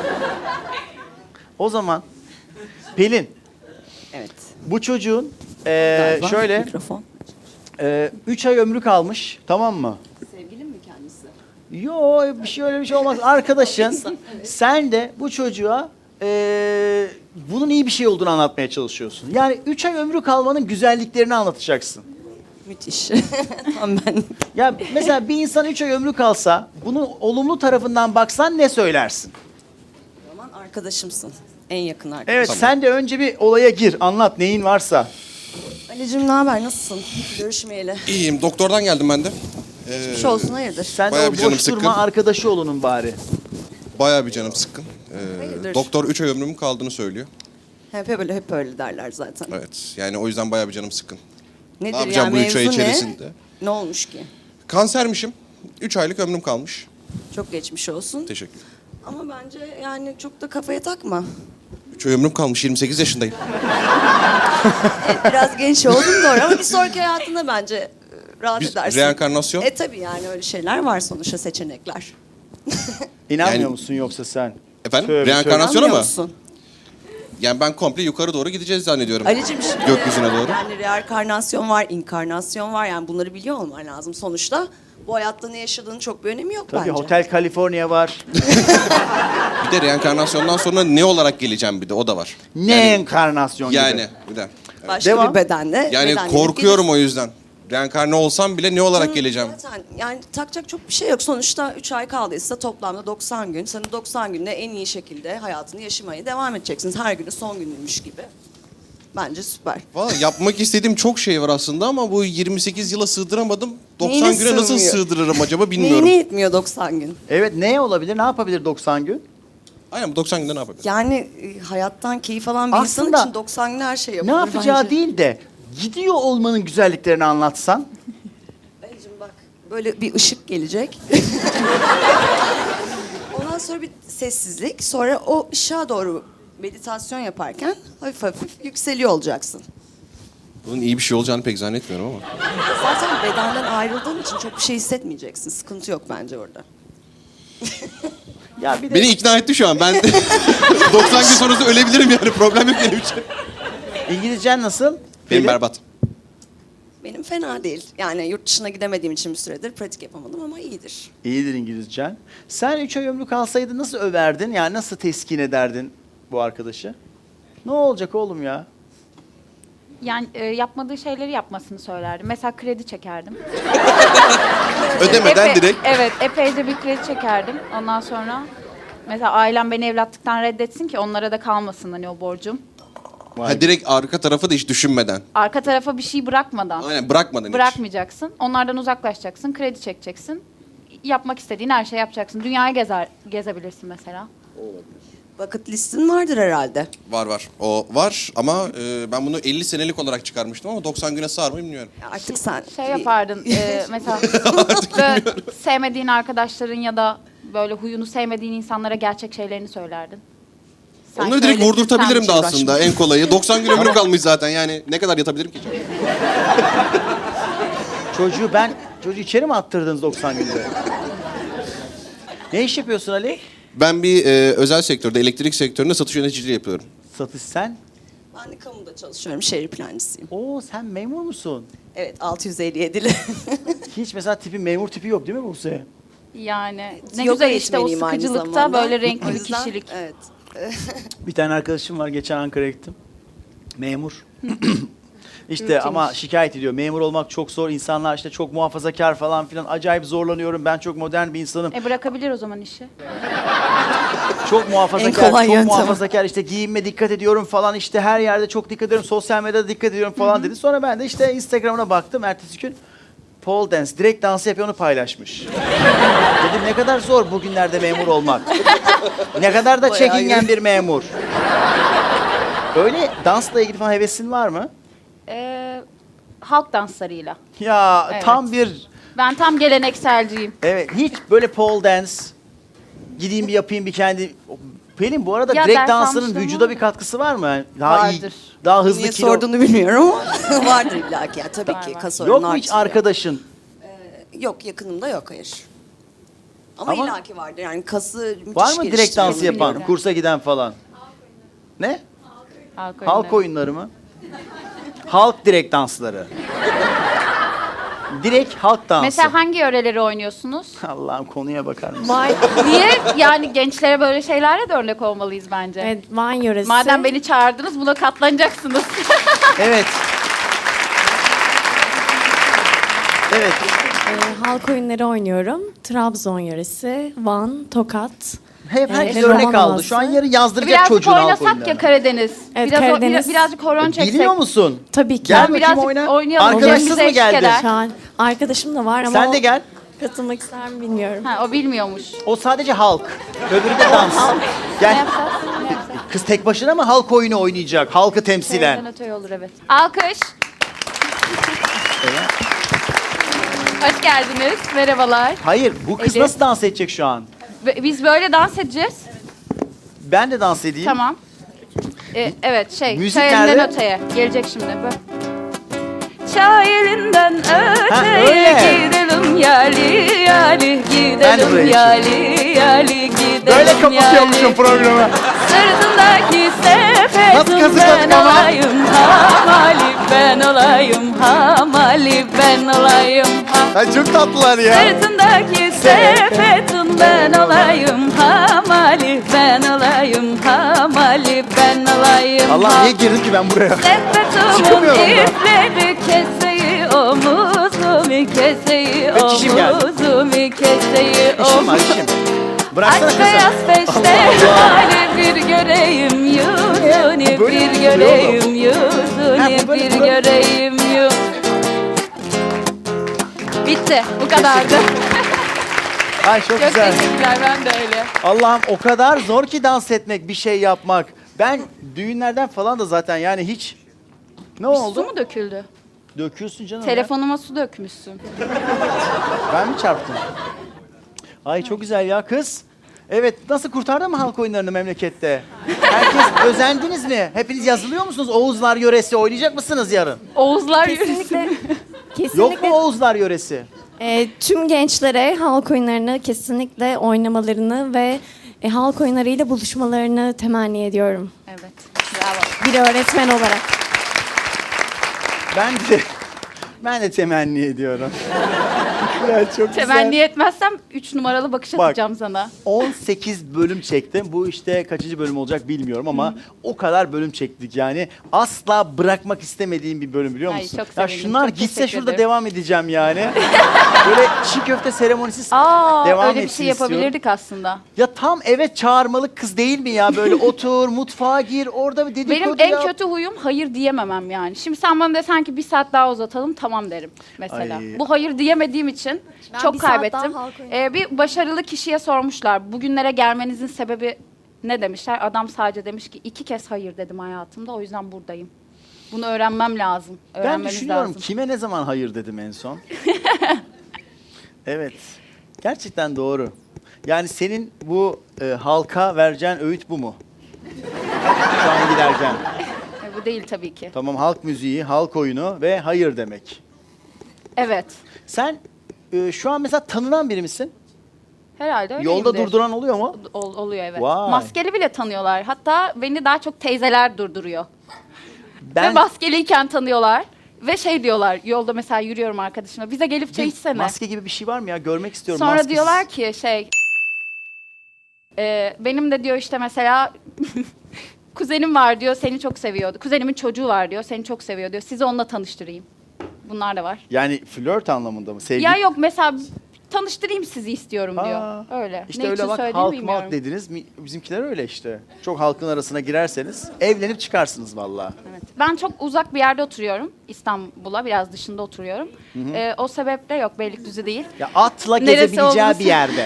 Speaker 1: O zaman Pelin.
Speaker 15: Evet.
Speaker 1: Bu çocuğun eee,
Speaker 15: Galiba
Speaker 1: şöyle
Speaker 15: mikrofon.
Speaker 1: eee, üç ay ömrü kalmış, tamam mı?
Speaker 15: Sevgilin mi kendisi?
Speaker 1: Yo, bir şey öyle bir şey olmaz. Arkadaşın, sen de bu çocuğa eee, bunun iyi bir şey olduğunu anlatmaya çalışıyorsun. Yani üç ay ömrü kalmanın güzelliklerini anlatacaksın.
Speaker 15: Müthiş. Tamam ben.
Speaker 1: Ya mesela bir insan üç ay ömrü kalsa, bunun olumlu tarafından baksan ne söylersin?
Speaker 15: O zaman arkadaşımsın. En yakın arkadaşım.
Speaker 1: Evet, sen de önce bir olaya gir, anlat neyin varsa.
Speaker 15: Ali'cim ne haber? Nasılsın? Görüşmeyeli.
Speaker 17: İyiyim. Doktordan geldim ben de. Ee,
Speaker 15: Geçmiş olsun, hayırdır?
Speaker 1: Sen de
Speaker 17: Bayağı
Speaker 1: o
Speaker 17: bir canım
Speaker 1: boş durma,
Speaker 17: sıkkın.
Speaker 1: arkadaşı olunun bari.
Speaker 17: Bayağı bir canım sıkkın. Ee,
Speaker 15: Hayırdır?
Speaker 17: doktor üç ay ömrümün kaldığını söylüyor.
Speaker 15: Hep öyle, hep öyle derler zaten.
Speaker 17: Evet. Yani o yüzden bayağı bir canım sıkkın.
Speaker 15: Nedir
Speaker 17: Ne yapacağım
Speaker 15: ya,
Speaker 17: bu üç ay
Speaker 15: mevzu ne?
Speaker 17: içerisinde?
Speaker 15: Ne olmuş ki?
Speaker 17: Kansermişim. üç aylık ömrüm kalmış.
Speaker 15: Çok geçmiş olsun.
Speaker 17: Teşekkür.
Speaker 15: Ama bence yani çok da kafaya takma.
Speaker 17: üç ay ömrüm kalmış. yirmi sekiz yaşındayım.
Speaker 15: Evet, biraz genç oldun doğru ama bir sonraki hayatında bence e, rahat
Speaker 17: Biz-
Speaker 15: edersin.
Speaker 17: reenkarnasyon?
Speaker 15: E tabii yani öyle şeyler var sonuçta, seçenekler.
Speaker 1: İnanmıyor
Speaker 17: Yani-
Speaker 1: musun yoksa sen?
Speaker 17: Efendim?
Speaker 1: Tövbe,
Speaker 17: Reenkarnasyona
Speaker 15: İnanmıyor
Speaker 17: mı?
Speaker 15: musun?
Speaker 17: Yani ben komple yukarı doğru gideceğiz zannediyorum.
Speaker 15: Ali'cim şimdi-
Speaker 17: Gökyüzüne doğru.
Speaker 15: Yani reenkarnasyon var, inkarnasyon var, yani bunları biliyor olman lazım. Sonuçta bu hayatta ne yaşadığının çok bir önemi yok
Speaker 1: Tabii
Speaker 15: bence.
Speaker 1: Hotel California var.
Speaker 17: Bir de reenkarnasyondan sonra ne olarak geleceğim bir de o da var.
Speaker 1: Ne enkarnasyon gibi.
Speaker 17: Yani bir de.
Speaker 15: Başka
Speaker 1: Devam.
Speaker 15: bir bedenle.
Speaker 17: Yani
Speaker 15: bedenle
Speaker 17: korkuyorum o yüzden. Reenkarne olsam bile ne olarak geleceğim?
Speaker 15: Zaten yani takacak çok bir şey yok. Sonuçta üç ay kaldıysa toplamda doksan gün. Sen doksan günde en iyi şekilde hayatını yaşamaya devam edeceksiniz. Her günü son günüymüş gibi. Bence süper.
Speaker 17: Vallahi yapmak istediğim çok şey var aslında ama bu yirmi sekiz yıla sığdıramadım. doksan
Speaker 15: Neyine
Speaker 17: güne nasıl
Speaker 15: sığmıyor?
Speaker 17: sığdırırım acaba bilmiyorum.
Speaker 15: Neyine yetmiyor doksan gün?
Speaker 1: Evet, ne olabilir? Ne yapabilir doksan gün?
Speaker 17: Aynen bu doksan günde ne yapabilirim?
Speaker 15: Yani e, hayattan keyif alan bir insan
Speaker 1: Aslında
Speaker 15: için doksan gün her şey
Speaker 1: Ne
Speaker 15: yapılır
Speaker 1: yapacağı
Speaker 15: bence.
Speaker 1: değil de gidiyor olmanın güzelliklerini anlatsan.
Speaker 15: Ali'cim bak, böyle bir ışık gelecek. Ondan sonra bir sessizlik. Sonra o ışığa doğru meditasyon yaparken hafif hafif yükseliyor olacaksın.
Speaker 17: Bunun iyi bir şey olacağını pek zannetmiyorum ama.
Speaker 15: Zaten bedenden ayrıldığın için çok bir şey hissetmeyeceksin. Sıkıntı yok bence orada.
Speaker 1: Ya bir de
Speaker 17: Beni ikna etti şu an. Ben doksan gün sonrası ölebilirim yani. Problem yok benim için.
Speaker 1: İngilizcen nasıl?
Speaker 17: Benim
Speaker 1: Pelin?
Speaker 17: berbat.
Speaker 15: Benim fena değil. Yani yurt dışına gidemediğim için bir süredir pratik yapamadım ama iyidir.
Speaker 1: İyidir İngilizcen. Sen üç ay ömrü kalsaydı nasıl överdin? Yani nasıl teskin ederdin bu arkadaşı? Ne olacak oğlum ya?
Speaker 2: Yani e, yapmadığı şeyleri yapmasını söylerdim. Mesela kredi çekerdim.
Speaker 17: Ödemeden
Speaker 2: Epe-
Speaker 17: direkt.
Speaker 2: Evet, epeyce bir kredi çekerdim. Ondan sonra mesela ailem beni evlatlıktan reddetsin ki onlara da kalmasın hani o borcum.
Speaker 17: Ha, direkt arka tarafı da hiç düşünmeden.
Speaker 2: Arka tarafa bir şey bırakmadan.
Speaker 17: Aynen bırakmadan hiç.
Speaker 2: Bırakmayacaksın. Onlardan uzaklaşacaksın. Kredi çekeceksin. yapmak istediğin her şeyi yapacaksın. Dünyayı gezer, gezebilirsin mesela.
Speaker 15: Bucket listin vardır herhalde.
Speaker 17: Var var. O var ama e, ben bunu elli senelik olarak çıkarmıştım ama doksan güne sığar mı bilmiyorum.
Speaker 15: Artık sen
Speaker 2: Şey yapardın e, mesela böyle sevmediğin arkadaşların ya da böyle huyunu sevmediğin insanlara gerçek şeylerini söylerdin. Sen
Speaker 17: Onları direkt
Speaker 2: söylesin,
Speaker 17: vurdurtabilirim
Speaker 2: sen
Speaker 17: de
Speaker 2: bir şey
Speaker 17: aslında en kolayı. doksan gün ömrüm kalmış zaten yani ne kadar yatabilirim ki?
Speaker 1: Çocuğu ben, çocuğu içeri mi attırdınız doksan günde? Ne iş yapıyorsun Ali?
Speaker 17: Ben bir e, özel sektörde, elektrik sektöründe satış yöneticiliği yapıyorum.
Speaker 1: Satış sen?
Speaker 15: Ben de kamuda çalışıyorum, şehir plancısıyım.
Speaker 1: Oo sen memur musun?
Speaker 15: Evet, altı yüz elli yedili.
Speaker 1: Hiç mesela tipi memur tipi yok değil mi Buse?
Speaker 2: Yani ne
Speaker 15: Yoga
Speaker 2: güzel işte o
Speaker 15: eğitmeniyim aynı
Speaker 2: sıkıcılıkta
Speaker 15: zamanda.
Speaker 2: böyle
Speaker 15: O
Speaker 2: renkli bir
Speaker 15: yüzden,
Speaker 2: kişilik.
Speaker 15: Evet.
Speaker 1: Bir tane arkadaşım var, geçen Ankara'ya gittim. Memur. İşte
Speaker 2: Ülkemiş.
Speaker 1: ama şikayet ediyor. Memur olmak çok zor. İnsanlar işte çok muhafazakar falan filan. Acayip zorlanıyorum. Ben çok modern bir insanım.
Speaker 2: E bırakabilir o zaman işi.
Speaker 1: Çok
Speaker 15: En
Speaker 1: muhafazakar,
Speaker 15: kolay
Speaker 1: çok
Speaker 15: yöntem.
Speaker 1: muhafazakar. İşte giyinme dikkat ediyorum falan. İşte her yerde çok dikkat ediyorum. Sosyal medyada dikkat ediyorum falan dedi. Sonra ben de işte Instagram'ına baktım. Ertesi gün pole dance, direkt dansı yapıyor, onu paylaşmış. Dedim ne kadar zor bugünlerde memur olmak. Ne kadar da
Speaker 15: Bayağı
Speaker 1: çekingen
Speaker 15: iyi.
Speaker 1: bir memur. Öyle dansla ilgili falan hevesin var mı?
Speaker 2: E, halk danslarıyla.
Speaker 1: Ya
Speaker 2: Evet.
Speaker 1: tam bir...
Speaker 2: Ben tam gelenekselciyim.
Speaker 1: Evet, hiç böyle pole dance, gideyim bir yapayım bir kendi... Pelin bu arada
Speaker 2: Ya
Speaker 1: direkt
Speaker 2: ders
Speaker 1: dansının
Speaker 2: almıştım
Speaker 1: vücuda
Speaker 2: ama-
Speaker 1: bir katkısı var mı? Yani daha
Speaker 2: Vardır.
Speaker 1: iyi, daha hızlı
Speaker 15: Niye
Speaker 1: kilo...
Speaker 15: sorduğunu bilmiyorum ama vardır illaki. Yani, tabii
Speaker 2: Var,
Speaker 15: ki
Speaker 2: var.
Speaker 15: kas
Speaker 1: Yok
Speaker 15: oranı
Speaker 1: mu hiç
Speaker 15: artıyor.
Speaker 1: arkadaşın?
Speaker 15: Yok, yakınımda yok, hayır. Ama,
Speaker 1: Ama-
Speaker 15: illaki vardır yani kası müthiş
Speaker 1: Var mı direkt dans
Speaker 15: geliştiriyor.
Speaker 1: yapan,
Speaker 2: biliyorum.
Speaker 1: kursa giden falan? Ne?
Speaker 2: Halk,
Speaker 1: Halk
Speaker 2: oyunları.
Speaker 1: oyunları mı? Halk direkt dansları. Direkt halk dansı.
Speaker 2: Mesela hangi yöreleri oynuyorsunuz?
Speaker 1: Allah'ım konuya bakar mısın?
Speaker 16: Van,
Speaker 2: Niye? Yani gençlere böyle şeylerle de örnek olmalıyız bence.
Speaker 16: evet, Van yöresi.
Speaker 2: Madem beni çağırdınız buna katlanacaksınız.
Speaker 1: Evet. Evet.
Speaker 16: Ee, halk oyunları oynuyorum. Trabzon yöresi, Van, Tokat.
Speaker 1: Hep herkes
Speaker 16: Evet,
Speaker 1: örnek
Speaker 16: roman
Speaker 1: aldı. Şu an
Speaker 16: havası.
Speaker 1: yarı yazdıracak
Speaker 2: Birazcık
Speaker 1: çocuğun halk
Speaker 2: oynasak
Speaker 1: oyunlarını.
Speaker 2: ya Karadeniz.
Speaker 16: Evet,
Speaker 2: biraz, o-
Speaker 16: Karadeniz.
Speaker 2: biraz- birazcık horon çeksek.
Speaker 1: Biliyor musun?
Speaker 16: Tabii ki.
Speaker 1: Gel bakayım
Speaker 2: birazcık
Speaker 1: oyna.
Speaker 2: oynayalım.
Speaker 1: Arkadaşsız
Speaker 2: Bize
Speaker 1: mı
Speaker 2: eşlik
Speaker 1: geldi?
Speaker 2: eder.
Speaker 16: Şu an arkadaşım da var ama
Speaker 1: Sen
Speaker 16: o
Speaker 1: de gel.
Speaker 16: katılmak ister mi bilmiyorum.
Speaker 2: Ha, o bilmiyormuş.
Speaker 1: O sadece halk. Öbürü de dans.
Speaker 2: Ne
Speaker 1: Gel.
Speaker 2: yapacağız? Ne yapacağız?
Speaker 1: Kız tek başına mı halk oyunu oynayacak? Halkı temsilen.
Speaker 2: Şeyden öteye olur evet. Alkış. Hoş geldiniz. Merhabalar.
Speaker 1: Hayır, bu kız
Speaker 2: Elif.
Speaker 1: nasıl dans edecek şu an?
Speaker 2: Ve Biz böyle dans edeceğiz.
Speaker 1: Ben de dans edeyim.
Speaker 2: Tamam. Ee, evet şey.
Speaker 1: Müzik
Speaker 2: çay elinden
Speaker 1: nerede?
Speaker 2: öteye. Gelecek şimdi. Böyle. Çay elinden öteye
Speaker 1: öyle.
Speaker 2: gidelim yali yali
Speaker 1: Ben de
Speaker 2: gidelim
Speaker 1: buraya
Speaker 2: yali yali gidelim
Speaker 1: Böyle kapatıyormuşum
Speaker 2: yali.
Speaker 1: programı.
Speaker 2: Sırtındaki
Speaker 1: Nasıl
Speaker 2: sepetim
Speaker 1: kazıkladık
Speaker 2: ben
Speaker 1: ama?
Speaker 2: olayım hamali ben olayım hamali ben olayım ha.
Speaker 1: Ha, çok tatlılar ya.
Speaker 2: Sırtındaki sepetin ben olayım hamali ben olayım hamali ben olayım
Speaker 1: Allah
Speaker 2: ha.
Speaker 1: niye girdim ki ben buraya?
Speaker 2: Sepetimin
Speaker 1: Çıkamıyorum da.
Speaker 2: ipleri keseyi omuzumu keseyi
Speaker 1: Peki, işim geldi.
Speaker 2: omuzumu keseyi
Speaker 1: İşim var
Speaker 2: omuzumu.
Speaker 1: işim. Bıraksana
Speaker 2: Aç
Speaker 1: kızım.
Speaker 2: beyaz peşte
Speaker 1: Allah Allah.
Speaker 2: hali bir göreyim yüzünü
Speaker 1: Böyle
Speaker 2: bir
Speaker 1: mi
Speaker 2: göreyim
Speaker 1: oluyor Ha,
Speaker 2: yüzünü
Speaker 1: bu böyle-
Speaker 2: bir
Speaker 1: bu böyle-
Speaker 2: göreyim yüzünü. Bitti bu kadardı.
Speaker 1: Ay çok
Speaker 2: Çok
Speaker 1: güzel.
Speaker 2: teşekkürler ben de öyle.
Speaker 1: Allah'ım o kadar zor ki dans etmek, bir şey yapmak. Ben düğünlerden falan da zaten yani hiç... Ne
Speaker 2: Su
Speaker 1: oldu?
Speaker 2: mu döküldü?
Speaker 1: Döküyorsun canım. ya.
Speaker 2: Telefonuma su dökmüşsün.
Speaker 1: Ben mi çarptım? Ay çok güzel ya kız. Evet, nasıl kurtardın mı halk oyunlarını memlekette? Herkes özendiniz mi? Hepiniz yazılıyor musunuz? Oğuzlar yöresi oynayacak mısınız yarın?
Speaker 2: Oğuzlar
Speaker 16: Kesinlikle.
Speaker 1: Yok
Speaker 16: Kesinlikle
Speaker 1: mu Oğuzlar yöresi?
Speaker 16: e, tüm gençlere halk oyunlarını kesinlikle oynamalarını ve e, halk oyunlarıyla buluşmalarını temenni ediyorum.
Speaker 2: Evet. Bravo.
Speaker 16: Bir öğretmen olarak.
Speaker 1: Ben de ben de temenni ediyorum. Ya çok güzel.
Speaker 2: Temenni etmezsem üç numaralı bakış
Speaker 1: Bak.
Speaker 2: atacağım sana.
Speaker 1: on sekiz bölüm çektim. Bu işte kaçıncı bölüm olacak bilmiyorum ama o kadar bölüm çektik yani. Asla bırakmak istemediğim bir bölüm biliyor
Speaker 2: Ay,
Speaker 1: musun?
Speaker 2: çok
Speaker 1: Ya
Speaker 2: sevindim,
Speaker 1: şunlar
Speaker 2: çok
Speaker 1: gitse
Speaker 2: teşekkür
Speaker 1: şurada
Speaker 2: ederim.
Speaker 1: devam edeceğim yani. Böyle çiğ köfte seremonisi
Speaker 2: Aa,
Speaker 1: devam
Speaker 2: öyle bir
Speaker 1: etsin
Speaker 2: şey
Speaker 1: istiyorum.
Speaker 2: yapabilirdik aslında.
Speaker 1: Ya tam eve çağırmalık kız değil mi ya? Böyle otur, mutfağa gir, orada bir dedikodu
Speaker 2: Benim en
Speaker 1: yap.
Speaker 2: kötü huyum hayır diyememem yani. Şimdi sen bana desen ki bir saat daha uzatalım tamam derim mesela.
Speaker 1: Ay.
Speaker 2: Bu hayır diyemediğim kaybettiğim için
Speaker 16: Ben
Speaker 2: çok
Speaker 16: bir saat
Speaker 2: kaybettim.
Speaker 16: daha halk oyunu-
Speaker 2: Ee, bir başarılı kişiye sormuşlar. Bugünlere gelmenizin sebebi ne demişler? Adam sadece demiş ki iki kez hayır dedim hayatımda. O yüzden buradayım. Bunu öğrenmem lazım.
Speaker 1: Ben
Speaker 2: Öğrenmeniz
Speaker 1: düşünüyorum
Speaker 2: lazım.
Speaker 1: kime ne zaman hayır dedim en son. Evet. Gerçekten doğru. Yani senin bu e, halka vereceğin öğüt bu mu? Şu an giderken.
Speaker 2: E, bu değil tabii ki.
Speaker 1: Tamam, halk müziği, halk oyunu ve hayır demek.
Speaker 2: Evet.
Speaker 1: Sen e, şu an mesela tanınan biri misin?
Speaker 2: Herhalde öyleyimdir.
Speaker 1: Yolda durduran oluyor mu?
Speaker 2: Ol- oluyor evet.
Speaker 1: Vay.
Speaker 2: Maskeli bile tanıyorlar. Hatta beni daha çok teyzeler durduruyor.
Speaker 1: Ben
Speaker 2: Ve maskeliyken tanıyorlar. Ve şey diyorlar, yolda mesela yürüyorum arkadaşımla, bize gelip çay
Speaker 1: Bir
Speaker 2: içsene.
Speaker 1: maske gibi bir şey var mı ya? Görmek istiyorum.
Speaker 2: Sonra
Speaker 1: maskesiz.
Speaker 2: diyorlar ki şey, e, benim de diyor işte mesela kuzenim var diyor, seni çok seviyordu. Kuzenimin çocuğu var diyor, seni çok seviyor diyor. Sizi onunla tanıştırayım. Bunlar da var.
Speaker 1: Yani flört anlamında mı? Sevgi...
Speaker 2: Ya yok mesela tanıştırayım sizi istiyorum
Speaker 1: Aa,
Speaker 2: diyor. Öyle.
Speaker 1: İşte
Speaker 2: Ne
Speaker 1: öyle
Speaker 2: için
Speaker 1: bak,
Speaker 2: söylediğimi
Speaker 1: halk
Speaker 2: bilmiyorum.
Speaker 1: malk dediniz. Mi- Bizimkiler öyle işte. Çok halkın arasına girerseniz evlenip çıkarsınız vallahi.
Speaker 2: Evet. Ben çok uzak bir yerde oturuyorum. İstanbul'a biraz dışında oturuyorum.
Speaker 1: Hı hı.
Speaker 2: Ee, o sebeple yok, Beylikdüzü değil.
Speaker 1: Ya atla
Speaker 2: Neresi
Speaker 1: gezebileceği
Speaker 2: olduğunu-
Speaker 1: bir yerde.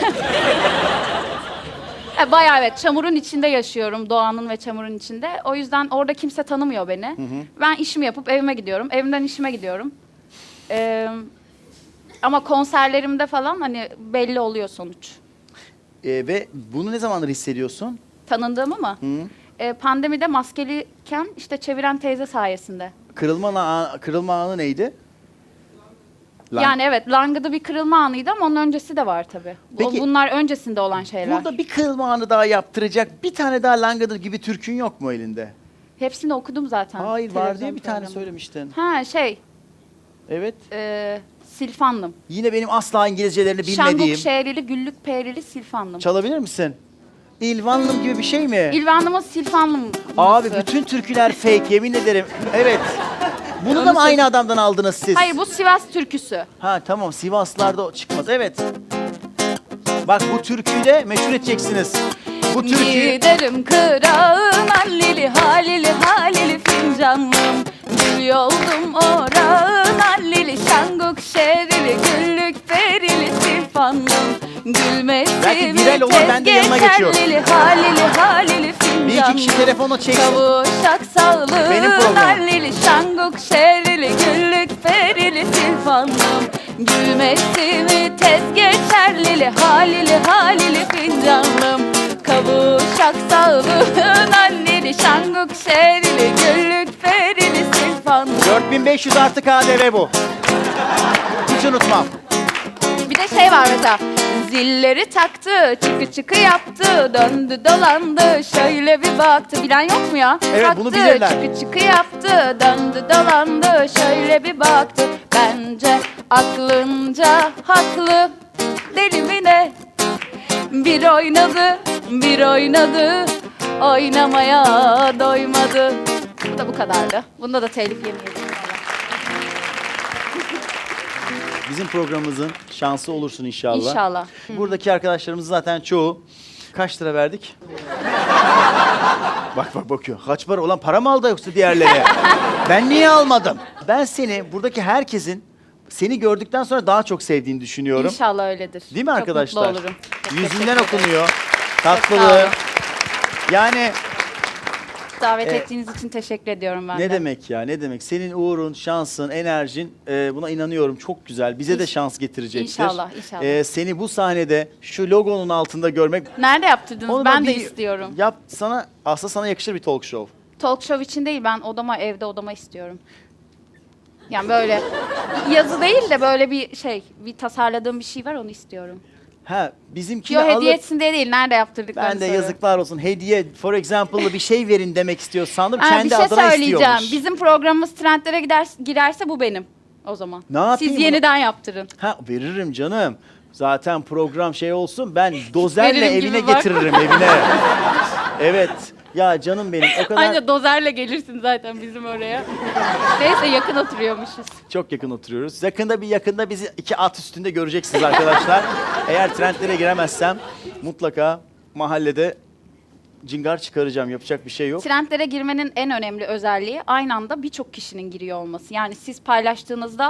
Speaker 2: E, bayağı evet, çamurun içinde yaşıyorum. Doğanın ve çamurun içinde. O yüzden orada kimse tanımıyor beni.
Speaker 1: Hı hı.
Speaker 2: Ben işimi yapıp evime gidiyorum. Evimden işime gidiyorum. Ee, ama konserlerimde falan hani belli oluyor sonuç.
Speaker 1: Ee, ve bunu ne zamandır hissediyorsun?
Speaker 2: Tanındığımı mı?
Speaker 1: Hı?
Speaker 2: Ee, pandemide maskeliyken işte çeviren teyze sayesinde.
Speaker 1: Kırılma, ana- kırılma anı neydi? Lan-
Speaker 2: Yani evet, langıda bir kırılma anıydı ama onun öncesi de var tabii. Bu-
Speaker 1: Peki,
Speaker 2: Bunlar öncesinde olan şeyler.
Speaker 1: Burada bir kırılma anı daha yaptıracak bir tane daha Langadır gibi türkün yok mu elinde?
Speaker 2: Hepsini okudum zaten.
Speaker 1: Hayır, var diye
Speaker 2: televizyon
Speaker 1: bir tane
Speaker 2: programında.
Speaker 1: söylemiştin.
Speaker 2: Ha şey,
Speaker 1: Evet.
Speaker 2: e, Silfanlım.
Speaker 1: Yine benim asla İngilizcelerini bilmediğim.
Speaker 2: Şanguk şehrili, güllük pehrili Silfanlım.
Speaker 1: Çalabilir misin? İlvanlım gibi bir şey mi?
Speaker 2: İlvanlıma Silfanlım.
Speaker 1: Abi bütün türküler fake, yemin ederim. Evet. Bunu
Speaker 2: Onu
Speaker 1: da mı
Speaker 2: söyle-
Speaker 1: aynı adamdan aldınız siz?
Speaker 2: Hayır, bu Sivas türküsü.
Speaker 1: Ha tamam, Sivaslılarda o çıkmaz. Evet. Bak bu türküyü de meşhur edeceksiniz. Bu türküyü...
Speaker 4: Giderim kırağın hallili halili halili fincanlım. Gül yoldum orağın hallili şanguk şerili güllük perili sirfanlım. Gülmesi
Speaker 1: Belki viral olur, ben de yanına geçiyorum.
Speaker 4: geçerlili halili halili fincanlım.
Speaker 1: Bir iki kişi telefonu çeksin.
Speaker 4: Kavuşak
Speaker 1: Benim
Speaker 4: sağlığın
Speaker 1: programım.
Speaker 4: hallili şanguk şerili güllük perili sirfanlım. Gülmesi mi tez geçerlili halili halili fincanlım. Kavuşak sağlığın anneli şanguk şerili güllük perili sirfanlım.
Speaker 1: dört bin beş yüz artı K D V bu. Hiç unutmam.
Speaker 2: Bir de şey var mesela. Zilleri taktı, çıkı çıkı yaptı, döndü dolandı, şöyle bir baktı. Bilen yok mu ya?
Speaker 1: Evet,
Speaker 2: taktı,
Speaker 1: bunu bilirler.
Speaker 2: çıkı çıkı yaptı, döndü dolandı, şöyle bir baktı. Bence aklınca haklı, deli mi ne? Bir oynadı, bir oynadı, oynamaya doymadı. Bu da bu kadardı. Bunda da telif yemeyelim.
Speaker 1: Bizim programımızın şansı olursun inşallah.
Speaker 2: İnşallah.
Speaker 1: Buradaki arkadaşlarımız zaten çoğu. Kaç lira verdik? Bak bak bakıyor. Kaç para? Ulan para mı aldı yoksa diğerleri? Ben niye almadım? Ben seni, buradaki herkesin seni gördükten sonra daha çok sevdiğini düşünüyorum.
Speaker 2: İnşallah öyledir.
Speaker 1: Değil mi arkadaşlar?
Speaker 2: Çok mutlu olurum. Çok
Speaker 1: Yüzünden
Speaker 2: teşekkür ederim.
Speaker 1: okunuyor.
Speaker 2: sağ
Speaker 1: Tatlılığı.
Speaker 2: olun.
Speaker 1: Yani
Speaker 2: Davet
Speaker 1: Ee,
Speaker 2: ettiğiniz için teşekkür ediyorum ben de.
Speaker 1: ne demek ya, ne demek? Senin uğrun, şansın, enerjin, e, buna inanıyorum, çok güzel. Bize de
Speaker 2: İnş-
Speaker 1: şans getirecektir.
Speaker 2: İnşallah, inşallah.
Speaker 1: E, seni bu sahnede şu logonun altında görmek...
Speaker 2: Nerede yaptırdınız?
Speaker 1: Onu da
Speaker 2: Ben de
Speaker 1: bir-
Speaker 2: istiyorum.
Speaker 1: Yap sana, aslında sana yakışır bir talk show.
Speaker 2: Talk show için değil, ben odama, evde odama istiyorum. Yani böyle yazı değil de böyle bir şey, bir tasarladığım bir şey var, onu istiyorum.
Speaker 1: Ha, bizimkini
Speaker 2: Yok, hediye
Speaker 1: alıp...
Speaker 2: etsin diye değil, nerede yaptırdıklarını
Speaker 1: Ben de
Speaker 2: soruyorum.
Speaker 1: yazıklar olsun. Hediye, for example'lı bir şey verin demek istiyor sandım.
Speaker 2: Ha,
Speaker 1: Kendi
Speaker 2: bir şey
Speaker 1: adına
Speaker 2: söyleyeceğim.
Speaker 1: istiyormuş.
Speaker 2: Bizim programımız trendlere gider, girerse bu benim o zaman.
Speaker 1: Ne yapayım
Speaker 2: Siz
Speaker 1: bunu?
Speaker 2: yeniden yaptırın.
Speaker 1: Ha, veririm canım. Zaten program şey olsun, ben dozerle
Speaker 2: Veririm gibi
Speaker 1: evine
Speaker 2: bak.
Speaker 1: getiririm evine. Evet. Ya canım benim, o kadar
Speaker 2: Aynı dozerle gelirsin zaten bizim oraya. Neyse, yakın oturuyormuşuz.
Speaker 1: çok yakın oturuyoruz. Yakında bir yakında bizi iki at üstünde göreceksiniz arkadaşlar. Eğer trendlere giremezsem mutlaka mahallede cingar çıkaracağım. Yapacak bir şey yok.
Speaker 2: Trendlere girmenin en önemli özelliği aynı anda birçok kişinin giriyor olması. Yani siz paylaştığınızda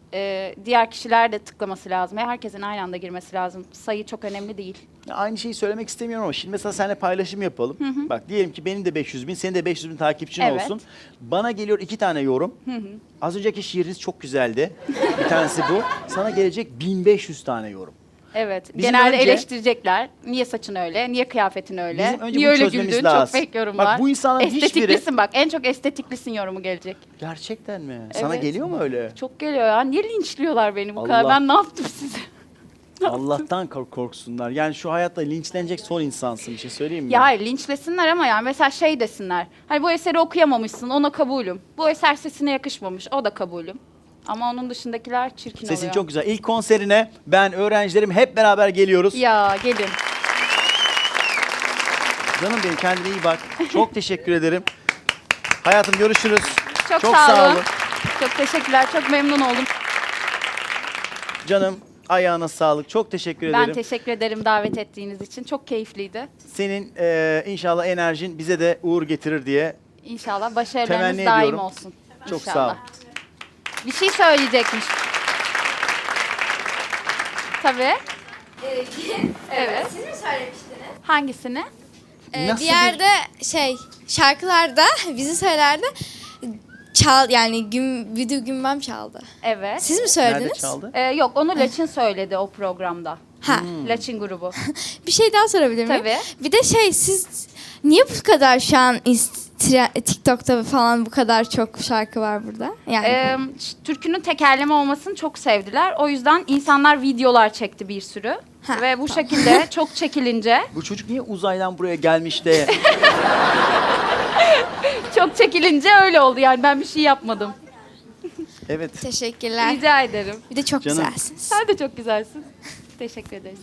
Speaker 2: e, diğer kişiler de tıklaması lazım. Herkesin aynı anda girmesi lazım. Sayı çok önemli değil.
Speaker 1: Ya aynı şeyi söylemek istemiyorum ama şimdi mesela seninle paylaşım yapalım.
Speaker 2: Hı hı.
Speaker 1: Bak diyelim ki benim de beş yüz bin, senin de beş yüz bin takipçin
Speaker 2: Evet.
Speaker 1: olsun. Bana geliyor iki tane yorum.
Speaker 2: Hı hı.
Speaker 1: Az önceki şiiriniz çok güzeldi. Bir tanesi bu. Sana gelecek bin beş yüz tane yorum.
Speaker 2: Evet.
Speaker 1: Bizim
Speaker 2: Genelde
Speaker 1: önce-
Speaker 2: eleştirecekler. Niye saçın öyle? Niye kıyafetin öyle?
Speaker 1: Bizim önce
Speaker 2: Niye
Speaker 1: bunu
Speaker 2: öyle
Speaker 1: çözmemiz
Speaker 2: güldün?
Speaker 1: lazım.
Speaker 2: Çok fake yorumlar.
Speaker 1: Bak bu insanların
Speaker 2: Estetiklisin
Speaker 1: hiçbiri-
Speaker 2: bak. En çok estetiklisin yorumu gelecek.
Speaker 1: Gerçekten mi? Sana
Speaker 2: Evet.
Speaker 1: geliyor mu öyle?
Speaker 2: Çok geliyor ya. Niye linçliyorlar beni bu
Speaker 1: Allah.
Speaker 2: kadar? Ben ne yaptım size?
Speaker 1: Allah'tan kork- korksunlar. Yani şu hayatta linçlenecek son insansın, bir şey söyleyeyim mi?
Speaker 2: Ya hayır linçlesinler ama yani mesela şey desinler. Hani bu eseri okuyamamışsın, ona kabulüm. Bu eser sesine yakışmamış, o da kabulüm. Ama onun dışındakiler çirkin
Speaker 1: Sesin
Speaker 2: oluyor.
Speaker 1: çok güzel. İlk konserine ben, öğrencilerim hep beraber geliyoruz.
Speaker 2: Ya gelin.
Speaker 1: Canım benim, kendine iyi bak. Çok teşekkür ederim. Hayatım görüşürüz.
Speaker 2: Çok,
Speaker 1: Çok
Speaker 2: sağ,
Speaker 1: sağ
Speaker 2: olun.
Speaker 1: olun.
Speaker 2: Çok teşekkürler, çok memnun oldum.
Speaker 1: Canım ayağına sağlık. Çok teşekkür
Speaker 2: Ben
Speaker 1: ederim.
Speaker 2: teşekkür ederim davet ettiğiniz için. Çok keyifliydi.
Speaker 1: Senin e, inşallah enerjin bize de uğur getirir diye.
Speaker 2: İnşallah başarılarınız
Speaker 1: Temenni
Speaker 2: daim
Speaker 1: ediyorum.
Speaker 2: olsun.
Speaker 1: Çok
Speaker 2: İnşallah.
Speaker 1: sağ ol.
Speaker 2: Bir şey söyleyecekmiş. Tabii. Evet.
Speaker 18: Siz mi söylemiştiniz?
Speaker 2: Hangisini?
Speaker 18: Ee,
Speaker 2: Nasıl
Speaker 18: bir yerde şey şarkılarda bizi söylerdi. Çal yani gün video gümbem çaldı.
Speaker 2: Evet.
Speaker 18: Siz mi söylediniz?
Speaker 2: Nerede çaldı? Ee, yok onu Laçin söyledi o programda.
Speaker 18: Ha.
Speaker 2: Laçin grubu.
Speaker 18: Bir şey daha sorabilir miyim?
Speaker 2: Tabii.
Speaker 18: Bir de şey siz niye bu kadar şu an inst- tre- TikTok'ta falan bu kadar çok şarkı var burada? Yani
Speaker 2: Ee, ş- türkünün tekerleme olmasını çok sevdiler. O yüzden insanlar videolar çekti bir sürü. Ve bu şekilde çok çekilince
Speaker 1: Bu çocuk niye uzaydan buraya gelmiş de?
Speaker 2: çok çekilince öyle oldu. Yani ben bir şey yapmadım.
Speaker 1: Evet.
Speaker 18: teşekkürler.
Speaker 2: Rica ederim.
Speaker 18: Bir de çok
Speaker 1: Canım.
Speaker 18: güzelsiniz.
Speaker 2: Sen de çok güzelsin. Teşekkür ederiz.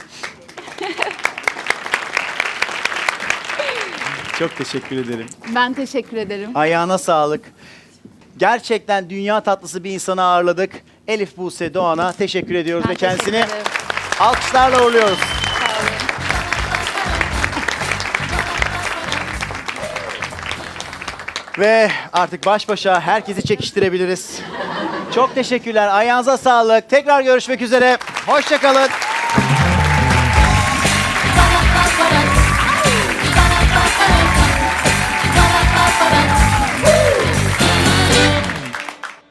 Speaker 1: Çok teşekkür ederim.
Speaker 2: Ben teşekkür ederim.
Speaker 1: Ayağına sağlık. Gerçekten dünya tatlısı bir insanı ağırladık. Elif Buse Doğan'a teşekkür ediyoruz
Speaker 2: Ben
Speaker 1: ve kendisini
Speaker 2: teşekkür ederim.
Speaker 1: alkışlarla uğurluyoruz. Ve artık baş başa herkesi çekiştirebiliriz. Çok teşekkürler. Ayağınıza sağlık. Tekrar görüşmek üzere. Hoşça kalın.